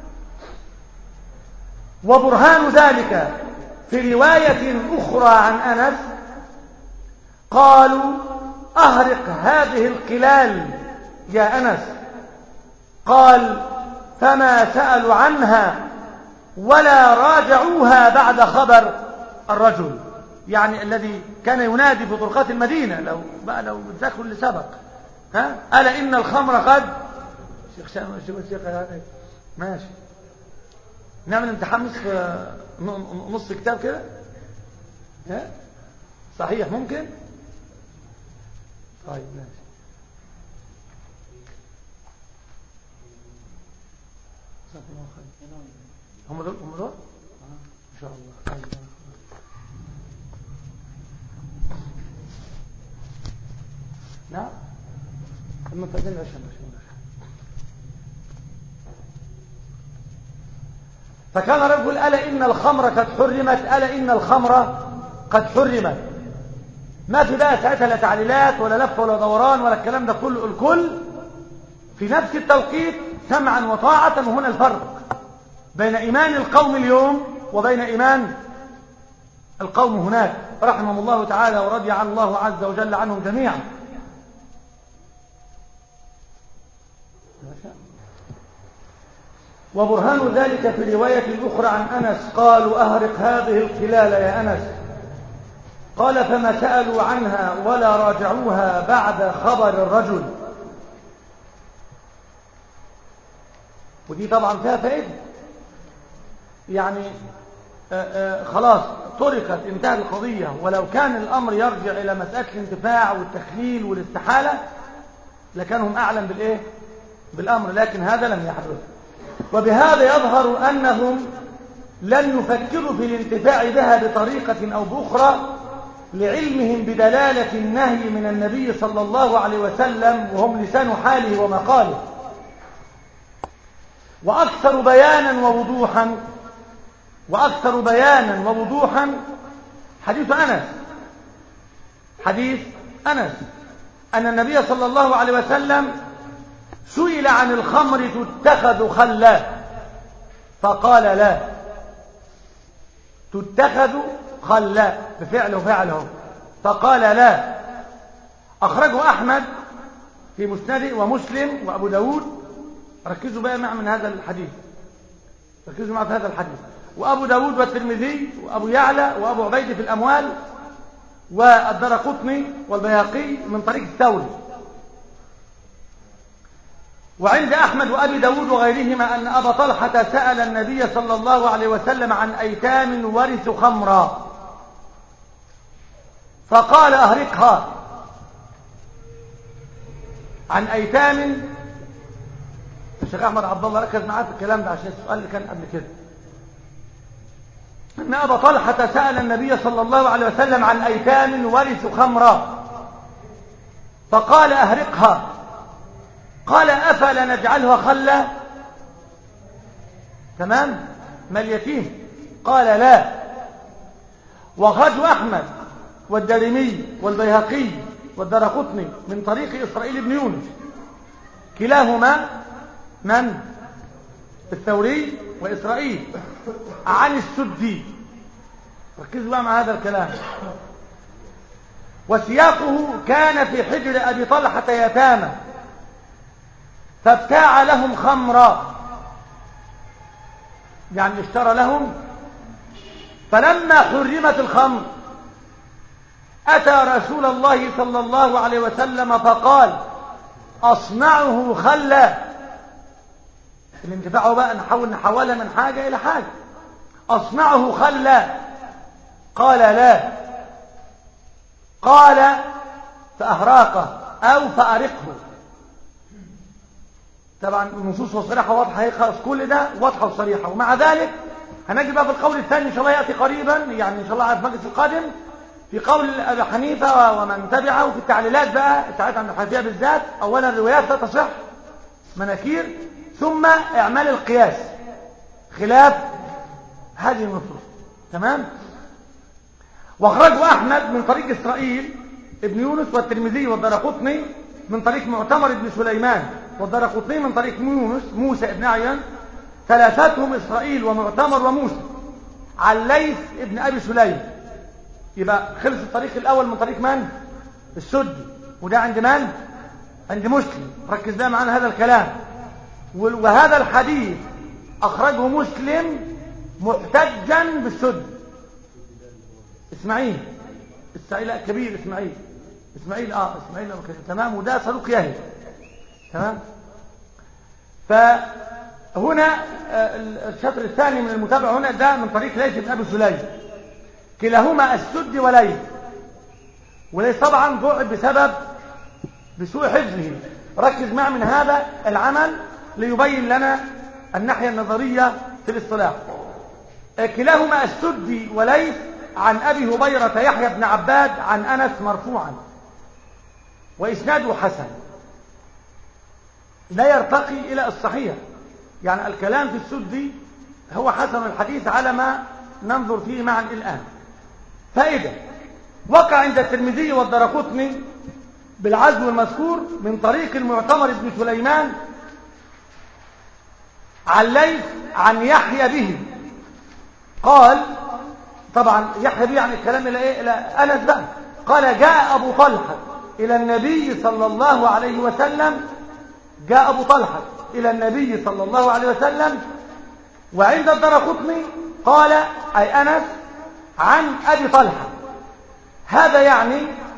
وبرهان ذلك في رواية أخرى عن أنس قالوا: أهرق هذه القلال يا أنس. قال: فما سألوا عنها ولا راجعوها بعد خبر الرجل، يعني الذي كان ينادي في طرقات المدينة. لو بقى لو بتذكروا اللي سبق، ها ألا إن الخمر قد شيخ شام شيخ ماشي نعمل امتحان نصف نص كتاب كده، ها صحيح ممكن. طيب ماشي. هم دول هم دول ان شاء الله. نعم لما تأذن عشان فكان رجل: ألا إن الخمر قد حرمت، ألا إن الخمر قد حرمت. ما في بقى ساعتها لا تعليلات ولا لف ولا دوران ولا الكلام ده كله، الكل في نفس التوقيت سمعا وطاعة. وهنا الفرق بين إيمان القوم اليوم وبين إيمان القوم هناك، رحمهم الله تعالى ورضي عن الله عز وجل عنهم جميعا. وبرهان ذلك في رواية أخرى عن أنس قالوا: أهرق هذه القلال يا أنس. قال: فما سألوا عنها ولا راجعوها بعد خبر الرجل. ودي طبعا فيها فائدة، يعني آآ آآ خلاص طرقت، انتهت القضية. ولو كان الأمر يرجع إلى مسألة الانتفاع والتخليل والاستحالة لكانهم أعلم بالإيه؟ بالأمر، لكن هذا لم يحدث. وبهذا يظهر أنهم لن يفكروا في الانتفاع بها بطريقة أو بأخرى لعلمهم بدلالة النهي من النبي صلى الله عليه وسلم، وهم لسان حاله ومقاله. وأكثر بيانا ووضوحا وأكثر بيانا ووضوحا حديث أنس حديث أنس أن النبي صلى الله عليه وسلم سئل عن الخمر تتخذ خلا فقال: لا تتخذ خلا، بفعله فعله، فقال: لا. أخرجه أحمد في مسنده ومسلم وأبو داود ركزوا بقى معي من هذا الحديث، ركزوا معي في هذا الحديث. وأبو داود والترمذي وأبو يعلى وأبو عبيد في الأموال والدرقطني والبيهقي من طريق الثوري. وعند أحمد وأبي داود وغيرهما أن أبا طلحة سأل النبي صلى الله عليه وسلم عن أيتام ورثوا خمرا فقال أهرقها. عن أيتام، الشيخ أحمد عبد الله ركز معاه في الكلام ده عشان السؤال اللي كان قبل كده. أن أبا طلحة سأل النبي صلى الله عليه وسلم عن أيتام ورثوا خمرا فقال أهرقها. قال أفلا نجعلها خلا؟ تمام، ما اليتيم؟ قال لا. وأخرجه أحمد والدارمي والبيهقي والدرقطني من طريق إسرائيل بن يونس، كلاهما من؟ الثوري وإسرائيل، عن السدي. ركزوا بقى مع هذا الكلام. وسياقه كان في حجر أبي طلحة يتامى فابتاع لهم خمرا، يعني اشترى لهم. فلما حرمت الخمر أتى رسول الله صلى الله عليه وسلم فقال أصنعه خلا. الانتفاع بقى نحاول نحولها من حاجة إلى حاجة. أصنعه خلا؟ قال لا. قال فأهراقه أو فأرقه. طبعا النصوص والصريحة واضحة، هي خلاص كل ده واضحة وصريحة. ومع ذلك هنجد بقى في القول الثاني إن شاء الله يأتي قريبا، يعني إن شاء الله على المجلس القادم، في قول أبي حنيفة ومن تبعه في التعليلات بقى ساعتها عند الحنفية بالذات. أولا الروايات لا تصح مناكير، ثم إعمال القياس خلاف هذه النصوص. تمام. واخرجه أحمد من طريق إسرائيل ابن يونس والترمذي والدرقطني من طريق معتمر بن سليمان والدرقطني من طريق يونس موسى ابن عيان، ثلاثتهم إسرائيل ومعتمر وموسى، عن ليث ابن أبي سليم. يبقى خلص الطريق الأول من طريق من؟ السدي. وده عند من؟ عند مسلم. ركز بقى معانا هذا الكلام. وهذا الحديث أخرجه مسلم محتجا بالسدي. إسماعيل إسماعيل كبير إسماعيل إسماعيل آه إسماعيل تمام. وده صدوق يهي. تمام. فهنا الشطر الثاني من المتابعة هنا ده من طريق ليث بن أبي سليم، كلاهما السدي وليث. وليث طبعا بعد بسبب بسوء حفظه. ركز معي من هذا العمل ليبين لنا الناحية النظرية في الاصطلاح. كلاهما السدي وليث عن أبي هبيرة يحيى بن عباد عن أنس مرفوعا، وإسناده حسن لا يرتقي إلى الصحيح. يعني الكلام في السدي هو حسن الحديث على ما ننظر فيه معا الآن. فإذا وقع عند الترمذي والدرقطني بالعزو المذكور من طريق المعتمر بن سليمان عن ليث عن يحيى به. قال طبعا يحيى به يعني الكلام إلى إيه؟ إلى أنس بقى. قال جاء أبو طلحة إلى النبي صلى الله عليه وسلم جاء أبو طلحة إلى النبي صلى الله عليه وسلم. وعند الدرقطني قال أي أنس عن أبي طلحة. هذا يعني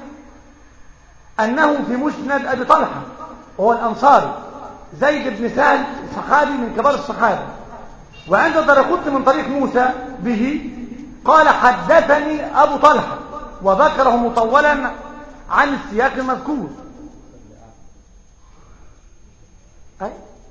أنه في مسند أبي طلحة وهو الأنصاري زيد بن سهل صحابي من كبار الصحابة. وعند الدرقطني من طريق موسى به قال حدثني أبو طلحة، وذكره مطولا عن السياق المذكور. أي؟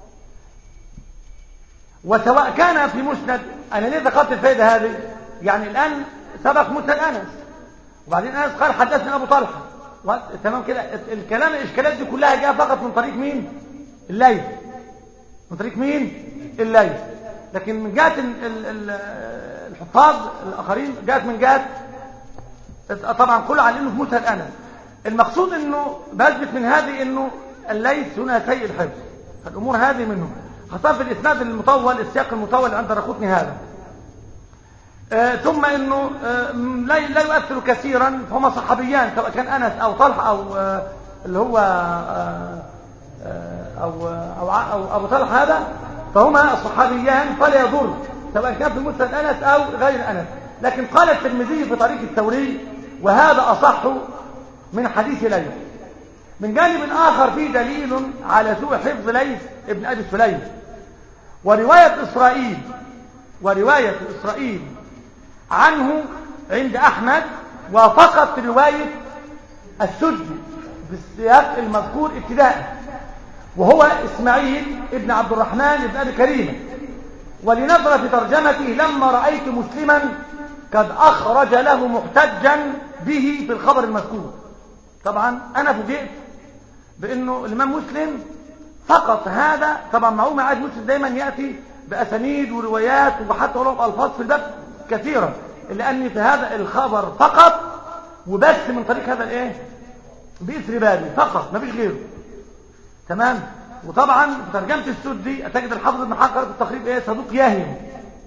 وسواء كان في مسند، أنا ليه ذكرت الفائدة هذه؟ يعني الآن سبق مسند أنس وبعدين أنس قال حدثني أبو طلحة، تمام كده. الكلام الإشكالات دي كلها جاء فقط من طريق مين؟ الليث. من طريق مين؟ الليث. لكن من جهة الحفاظ الآخرين جاءت من جهة طبعا كله على إنه في مسند أنس. المقصود إنه بثبت من هذه إنه الليث هنا سيء الحفظ، فالأمور هذه منه، خاصة في الإسناد المطول السياق المطول عند الدرقطني هذا. آه ثم إنه آه لا لا يؤثر كثيرا، فهما صحابيان سواء كان أنس أو طلحة أو آه اللي هو آه أو أو أو أبو طلحة هذا، فهما صحابيان فلا يضر سواء كان في مسند أنس أو غير أنس. لكن قال الترمذي في طريق الثوري وهذا أصح من حديث ليث. من جانب آخر فيه دليل على سوء حفظ ليث ابن أبي سليم. ورواية إسرائيل ورواية إسرائيل عنه عند أحمد وفقط رواية السدي بالسياق المذكور ابتداء، وهو إسماعيل ابن عبد الرحمن ابن أبي كريمة. ولنظر في ترجمته لما رأيت مسلما قد أخرج له محتجا به في الخبر المذكور. طبعا أنا فوجئت بأنه الإمام مسلم فقط هذا. طبعا معلومة عاد مسلم دايما يأتي بأسانيد وروايات وحتى ولو ألفاظ في الباب كثيرة، إلا أني في هذا الخبر فقط وبس من طريق هذا الإيه بإثر بابي فقط ما فيش غيره. تمام. وطبعا في ترجمة السدي تجد الحافظ ابن حجر في التقريب ايه صدوق ياهم.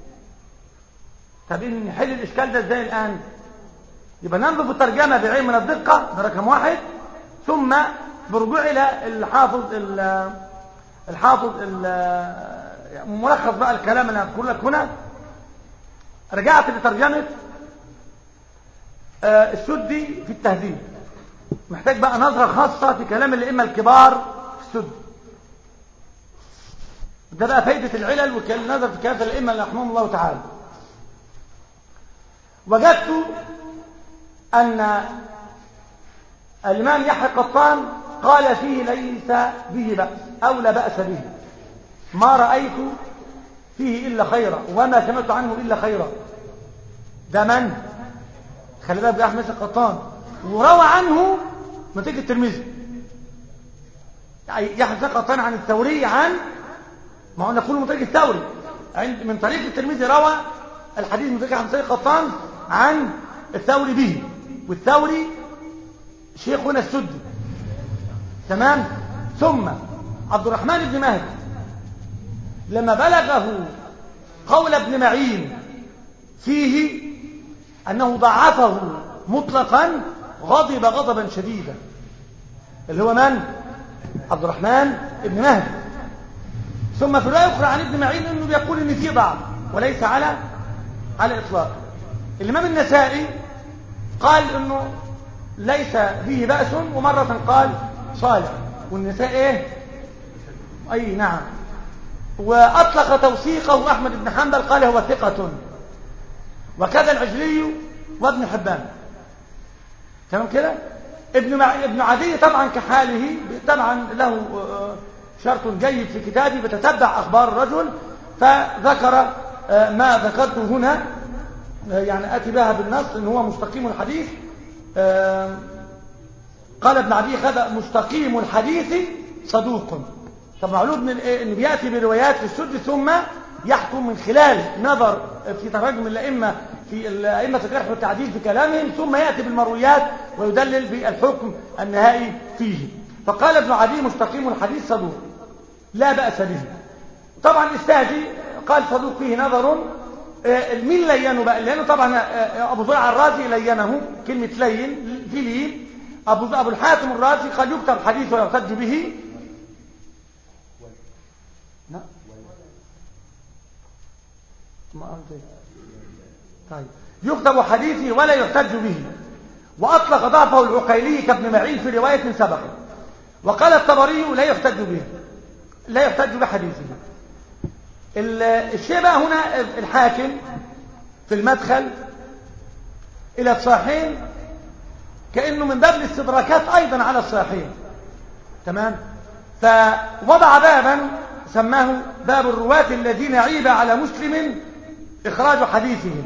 طب ان نحل الاشكال ده ازاي الان؟ يبقى ننظر في الترجمه بعين من الدقه، ده رقم واحد، ثم برجوع الى الحافظ الحافظ ملخص بقى الكلام اللي هذكر لك هنا. رجعت لترجمه السدي في التهذيب، محتاج بقى نظره خاصه في كلام الائمه الكبار في السدي. ده بقى فايدة العلل والنظر في كلام الائمة رحمهم الله تعالى. وجدت أن الإمام يحيى القطان قال فيه ليس به بأس أو لا بأس به، ما رأيت فيه إلا خيرا وما سمعت عنه إلا خيرا. ده من؟ خلي بالك أحمد القطان، وروى عنه نتيجة الترمذي. يحيى القطان عن الثوري عن ما هو نقول من طريق الثوري عند من طريق الترمذي روى الحديث من طريق عن طريق قطان عن الثوري به، والثوري شيخنا السدي. تمام. ثم عبد الرحمن بن مهدي لما بلغه قول ابن معين فيه أنه ضعفه مطلقا غضب غضبا شديدا، اللي هو من؟ عبد الرحمن بن مهدي. ثم في رواية أخرى عن ابن معين أنه بيقول أن فيه ضعف وليس على على إطلاق. الإمام النسائي قال أنه ليس فيه بأس، ومرة قال صالح، والنسائي إيه؟ أي نعم. وأطلق توثيقه أحمد بن حنبل قال هو ثقة، وكذا العجلي وابن حبان. تمام كده. ابن مع... ابن عدي طبعا كحاله طبعا له شرط جيد في كتابه بتتبع أخبار الرجل، فذكر ما ذكرته هنا، يعني أتي بها بالنص إن هو مستقيم الحديث. قال ابن عدي هذا مستقيم الحديث صدوق. طب معلوم إن بيأتي بروايات في السد ثم يحكم من خلال نظر في تراجم الأئمة في الأئمة الجرح والتعديل في كلامهم، ثم يأتي بالمرويات ويدلل بالحكم النهائي فيه. فقال ابن عدي مستقيم الحديث صدوق لا بأس به. طبعا الساجي قال صدوق فيه نظر. مين لينه بقى؟ لأنه طبعا أبو زرع الرازي لينه، كلمة لين في لين. أبو أبو الحاتم الرازي قال يكتب حديث ويحتج به. لا ما طيب يكتب حديثه ولا يحتج به. وأطلق ضعفه العقيلي كابن معين في رواية سبقه. وقال الطبري لا يحتج به، لا يحتج بحديثه. الشيء بقى هنا الحاكم في المدخل إلى الصحيحين كأنه من باب الاستدراكات أيضا على الصحيحين. تمام. فوضع بابا سماه باب الرواة الذين عيب على مسلم إخراج حديثهم.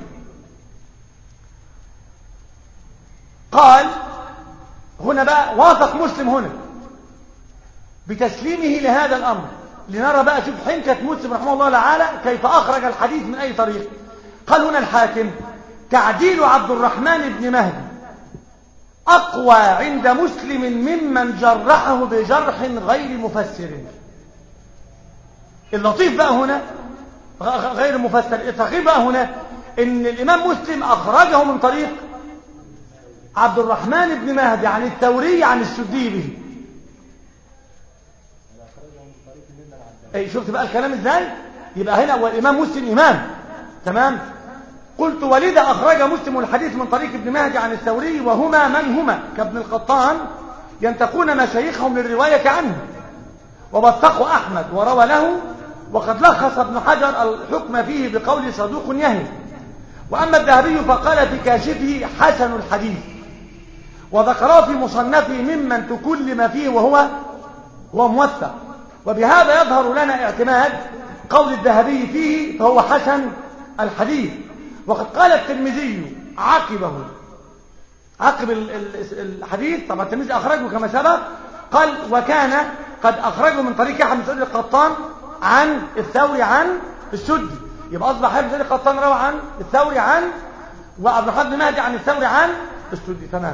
قال هنا بقى وافق مسلم هنا بتسليمه لهذا الأمر. لنرى بقى شوف حنكة مسلم رحمه الله تعالى كيف أخرج الحديث من أي طريق. قال هنا الحاكم تعديل عبد الرحمن بن مهدي أقوى عند مسلم ممن جرحه بجرح غير مفسر. اللطيف بقى هنا غير مفسر. التغيير بقى هنا إن الإمام مسلم أخرجه من طريق عبد الرحمن بن مهدي عن الثوري عن السدي به. اي شفت بقى الكلام ازاي؟ يبقى هنا هو الامام مسلم امام. تمام. قلت ولذا اخرج مسلم الحديث من طريق ابن مهدي عن الثوري وهما من هما كابن القطان ينتقون مشايخهم للروايه عنه، ووثقوا احمد وروى له، وقد لخص ابن حجر الحكم فيه بقول صدوق يهم. واما الذهبي فقال في كاشفه حسن الحديث، وذكره في مصنفه ممن تكلم فيه وهو هو موثق. وبهذا يظهر لنا اعتماد قول الذهبي فيه فهو حسن الحديث. وقد قال الترمذي عقبه عقب الحديث، طبعا الترمذي اخرجه كما سبق، قال وكان قد اخرجه من طريق احمد بن سعيد القطان عن الثوري عن السدي. يبقى اصبح احمد بن سعيد القطان روى عن الثوري عن، وعبد الرحمن بن مهدي عن الثوري عن السدي. تمام.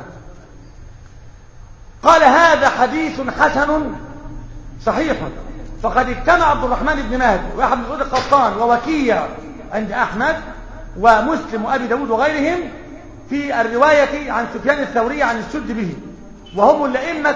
قال هذا حديث حسن صحيح. فقد اجتمع عبد الرحمن بن مهدي واحمد بن سعيد القطان ووكيع عند احمد ومسلم وابي داود وغيرهم في الروايه عن سفيان الثوري عن السد به، وهم الائمه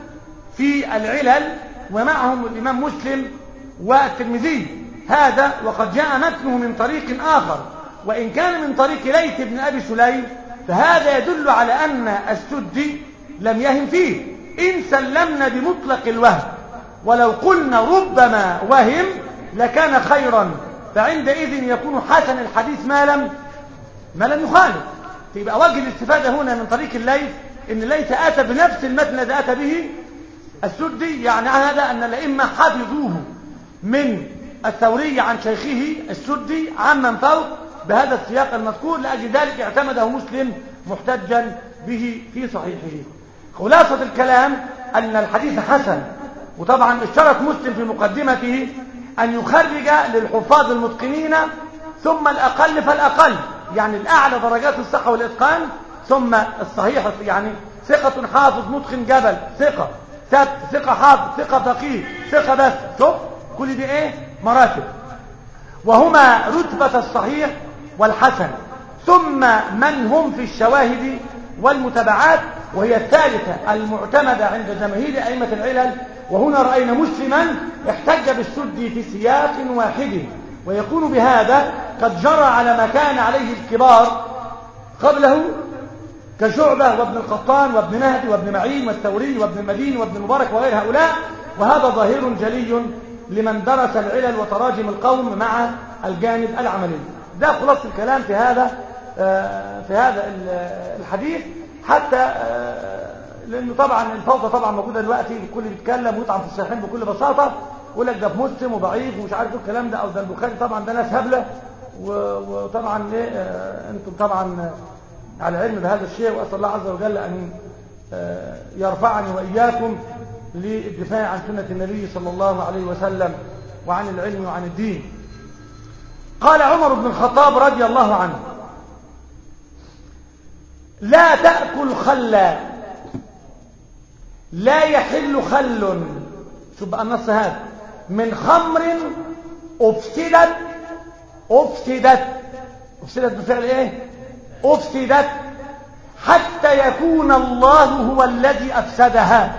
في العلل، ومعهم الامام مسلم والترمذي. هذا وقد جاء متنه من طريق اخر، وان كان من طريق ليث بن ابي سليم، فهذا يدل على ان السدي لم يهم فيه ان سلمنا بمطلق الوهم، ولو قلنا ربما وهم لكان خيرا، فعندئذ يكون حسن الحديث ما لم ما لم يخالف. يبقى وجه الاستفاده هنا من طريق الليث ان الليث اتى بنفس المتن الذي اتى به السدي، يعني هذا ان الائمه حفظوه من الثوري عن شيخه السدي عمن فوق بهذا السياق المذكور، لاجل ذلك اعتمده مسلم محتجا به في صحيحه. خلاصه الكلام ان الحديث حسن، وطبعا اشترط مسلم في مقدمته أن يخرج للحفاظ المتقنين ثم الأقل فالأقل، يعني الأعلى درجات الصحة والإتقان ثم الصحيح، يعني ثقة حافظ متقن جبل ثقة، ثبت ثقة حافظ ثقة دقيق ثقة، بس شوف كل دي ايه مراتب، وهما رتبة الصحيح والحسن، ثم من هم في الشواهد والمتابعات، وهي الثالثة المعتمدة عند جماهير أئمة العلل. وهنا رأينا مسلما احتج بالسدي في سياق واحد، ويكون بهذا قد جرى على ما كان عليه الكبار قبله كشعبة وابن القطان وابن مهدي وابن معين والثوري وابن المديني وابن المبارك وغير هؤلاء، وهذا ظاهر جلي لمن درس العلل وتراجم القوم مع الجانب العملي. ده خلاصة الكلام في هذا في هذا الحديث، حتى لانه طبعا الفوضى طبعا موجوده دلوقتي، الكل بيتكلم ويطعن في الصحيحين بكل بساطه، يقول لك ده في مسلم وضعيف ومش عارف الكلام ده، او ده البخاري. طبعا ده ناس هبله، وطبعا ليه انتم طبعا على علم بهذا الشيء، واسال الله عز وجل ان يرفعني واياكم للدفاع عن سنه النبي صلى الله عليه وسلم وعن العلم وعن الدين. قال عمر بن الخطاب رضي الله عنه: لا تأكل خلا، لا يحل خل، شوف بقى النص هذا، من خمر أفسدت أفسدت أفسدت بفعل إيه؟ أفسدت حتى يكون الله هو الذي أفسدها.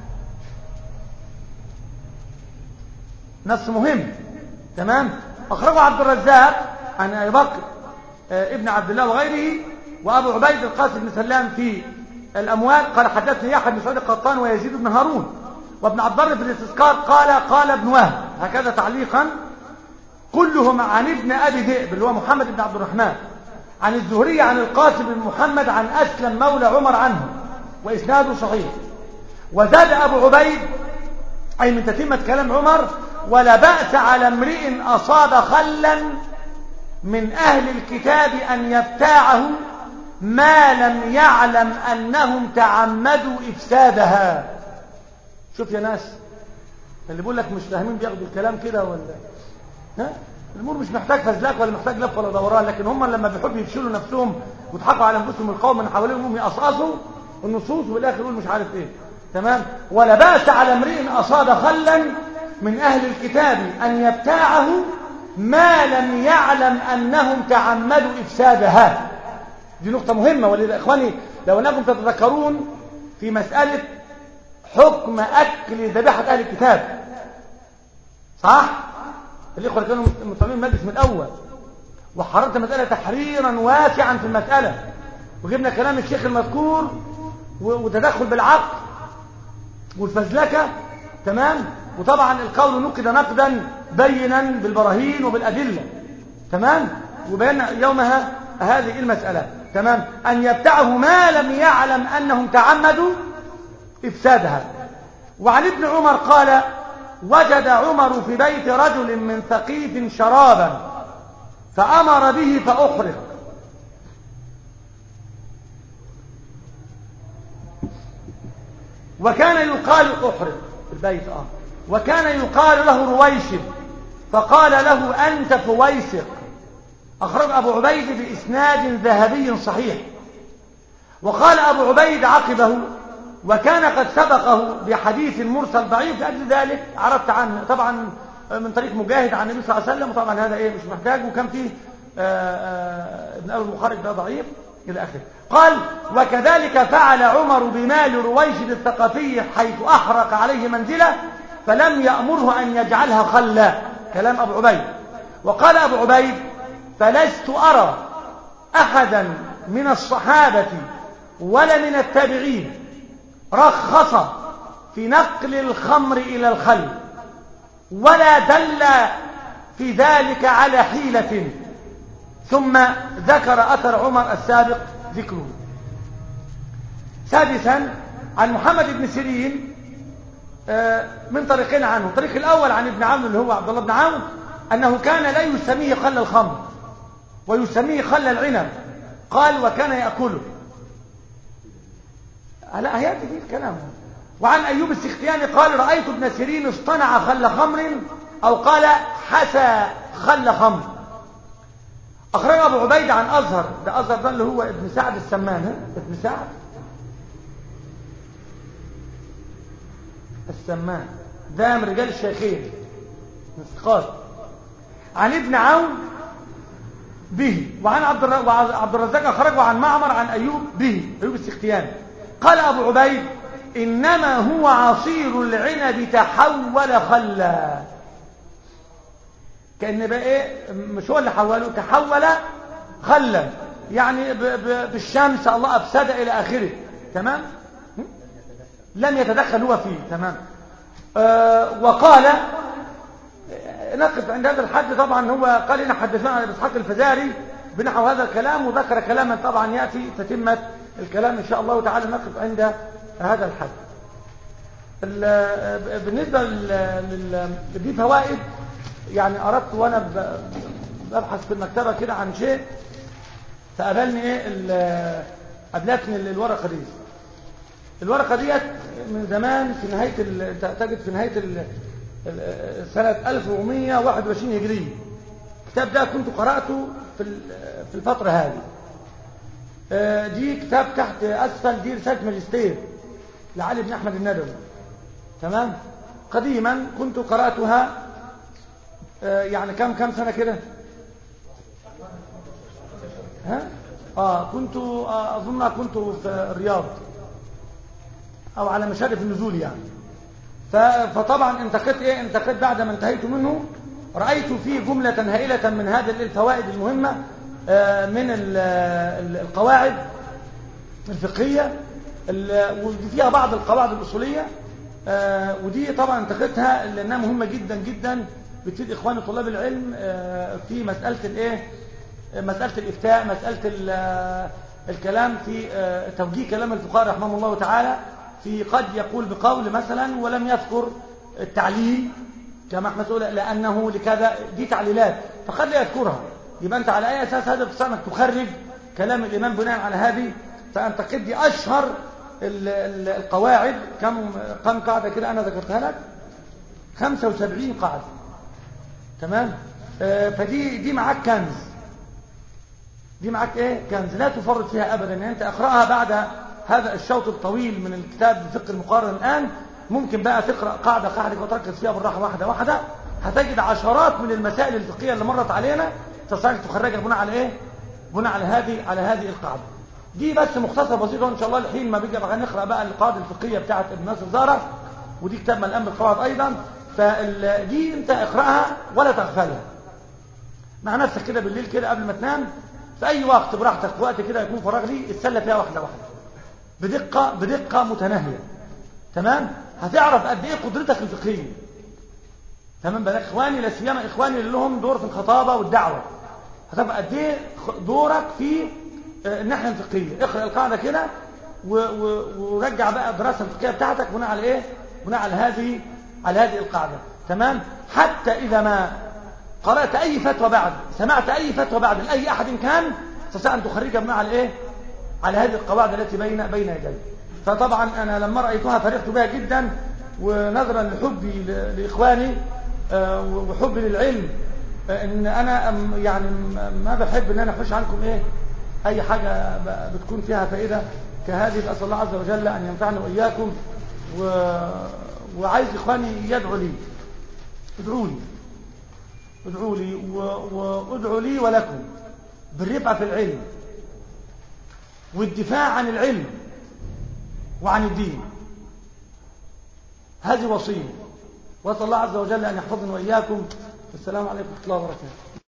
نص مهم. تمام. أخرجه عبد الرزاق عن أبي بكر ابن عبد الله وغيره، وأبو عبيد القاسم بن سلام في الأموال قال حدثني يحيى بن سعيد القطان ويزيد بن هارون، وابن عبد البر في الاستذكار قال قال ابن وهب هكذا تعليقا، كلهم عن ابن أبي ذئب اللي هو محمد بن عبد الرحمن، عن الزهري عن القاسم بن محمد عن أسلم مولى عمر عنه، وإسناده صحيح. وزاد أبو عبيد أي من تتمة كلام عمر: ولا بأس على امرئ أصاب خلا من أهل الكتاب أن يبتاعه ما لم يعلم أنهم تعمدوا إفسادها. شوف يا ناس اللي بيقول لك مش فاهمين بياخدوا الكلام كده ولا ها، الأمور مش محتاج فزلك ولا محتاج لف ولا دوران، لكن هم لما بيحبوا يفشلوا نفسهم ويضحكوا على انفسهم القوم من حواليهم يقصقصوا النصوص والاخر يقول مش عارف ايه. تمام. ولا بأس على امرئ أصاب خلا من أهل الكتاب أن يبتاعه ما لم يعلم أنهم تعمدوا إفسادها. دي نقطة مهمة. ولذا إخواني لو أنكم تتذكرون في مسألة حكم أكل ذبيحة أهل الكتاب، صح؟ الإخوة كانوا متابعين المجلس من الأول وحررت المسألة تحريرا واسعا في المسألة، وجبنا كلام الشيخ المذكور وتدخل بالعقل والفزلكة، تمام. وطبعا القول نقد نقدا بينا بالبراهين وبالأدلة، تمام. وبينا يومها هذه المسألة، تمام، أن يبتعه ما لم يعلم أنهم تعمدوا إفسادها. وعن ابن عمر قال: وجد عمر في بيت رجل من ثقيف شرابا فأمر به فأحرق. وكان يقال أحرق البيت آه وكان يقال له رويشب فقال له: أنت فويسق. أخرج أبو عبيد بإسناد ذهبي صحيح. وقال أبو عبيد عقبه: وكان قد سبقه بحديث مرسل ضعيف، لأجل ذلك عرفت عنه طبعا من طريق مجاهد عن النبي صلى الله عليه وسلم، وطبعا هذا ايه مش محتاج، وكان فيه ابن أبي المخارج ده ضعيف إلى آخره. قال: وكذلك فعل عمر بمال رويشد الثقفي حيث أحرق عليه منزله فلم يأمره أن يجعلها خلا. كلام أبو عبيد. وقال أبو عبيد: فلست أرى أحدا من الصحابة ولا من التابعين رخص في نقل الخمر إلى الخل ولا دل في ذلك على حيلة. ثم ذكر أثر عمر السابق ذكره. سادسا عن محمد بن سيرين من طريقين عنه. الطريق الأول عن ابن عون اللي هو عبد الله بن عون أنه كان لا يسميه خل الخمر ويسميه خل العنب. قال: وكان يأكله. لا هيأتي فيه الكلام. وعن أيوب السختياني قال: رأيت ابن سيرين اصطنع خل خمر، أو قال حسى خل خمر. أخرج أبو عبيد عن أزهر، ده أزهر ده اللي هو ابن سعد السمان، ها؟ ابن سعد السمان ده من رجال الشيخين من الثقات. عن ابن عون به. وعن عبد الرزاق أخرجه عن معمر عن أيوب به، أيوب السختياني. قال أبو عبيد: إنما هو عصير العنب تحول خلا. كأن بقى إيه، مش هو اللي حوله، تحول خلا، يعني ب ب بالشمس الله أفسد إلى آخره، تمام. لم يتدخل هو فيه، تمام. آه وقال نقف عند هذا الحد. طبعا هو قال إن حدثنا عن إسحاق الفزاري بنحو هذا الكلام، وذكر كلاما طبعا يأتي تتمة الكلام إن شاء الله تعالى. نقف عند هذا الحد. بالنسبة لل دي فوائد، يعني أردت وأنا ببحث في المكتبة كده عن شيء فقابلني إيه قابلتني الورقة دي. الورقة ديت من زمان في نهاية تجد في نهاية سنة ألف ومئة وواحد وعشرين هجرية. الكتاب ده كنت قرأته في في الفترة هذه. دي كتاب تحت أسفل دي رسالة ماجستير لعلي بن أحمد الندوي، تمام. قديما كنت قرأتها يعني كم كم سنة كده، ها اه كنت اظن كنت في الرياض او على مشارف النزول يعني. فطبعا انتقدت ايه انتقدت بعد ما انتهيت منه، رايت فيه جمله هائله من هذه الفوائد المهمه من القواعد الفقهيه، ودي فيها بعض القواعد الاصوليه، ودي طبعا انتقدتها لانها مهمه جدا جدا، بتفيد اخواني طلاب العلم في مساله الايه مساله الافتاء، مساله الكلام في توجيه كلام الفقهاء رحمهم الله تعالى، في قد يقول بقول مثلا ولم يذكر التعليل كما احنا نقول لانه لكذا، دي تعليلات فقد لا يذكرها، يبقى انت على اي اساس هذا بتصنع تخرج كلام الامام بناء على هذه؟ فانتقد دي اشهر القواعد. كم كم قاعده كده انا ذكرتها لك؟ خمسة وسبعين قاعده، تمام. آه فدي دي معاك كنز، دي معاك ايه كنز لا تفرط فيها ابدا. يعني انت اقراها بعد هذا الشوط الطويل من الكتاب فقه المقارن. الان ممكن بقى تقرا قاعده قاعده وتركز فيها بالراحه واحده واحده، هتجد عشرات من المسائل الفقهيه اللي مرت علينا تستطيع تخرجها بناء على ايه بناء على هذه على هذه القاعده. دي بس مختصر بسيط ان شاء الله. الحين ما بيجي بقى نقرا بقى القاعده الفقهيه بتاعه ابن ناصر زارع، ودي كتاب ملأم بالقواعد ايضا. فدي انت اقرأها ولا تغفلها مع نفسك كده بالليل كده قبل ما تنام في اي وقت براحتك، وقت كده يكون فراغ لي اتسلى فيها واحده واحده بدقه بدقه متناهيه. تمام؟ هتعرف قد ايه قدرتك الفقهيه. تمام بالك اخواني، لا سيما اخواني اللي لهم دور في الخطابه والدعوه، هتبقى قد ايه دورك في الناحيه الفقهيه. اقرا القاعده كده ورجع بقى الدراسه الفقهيه بتاعتك بناء على ايه؟ بناء على هذه على هذه القاعده. تمام؟ حتى اذا ما قرأت أي فتوى بعد، سمعت أي فتوى بعد لأي أحد كان، تستطيع أن تخرجها بناء على إيه؟ على هذه القواعد التي بين بين يدي. فطبعا أنا لما رأيتها فرحت بها جدا، ونظرا لحبي لإخواني وحبي للعلم، إن أنا يعني ما بحب إن أنا أخش عنكم إيه؟ أي حاجة بتكون فيها فائدة كهذه. فأسأل الله عز وجل أن ينفعني وإياكم، و... وعايز إخواني يدعوا لي، ادعوا لي ادعوا لي وادعوا لي ولكم بالرفعة في العلم والدفاع عن العلم وعن الدين. هذه وصية، وأسأل الله عز وجل أن يحفظنا وإياكم. السلام عليكم ورحمة الله وبركاته.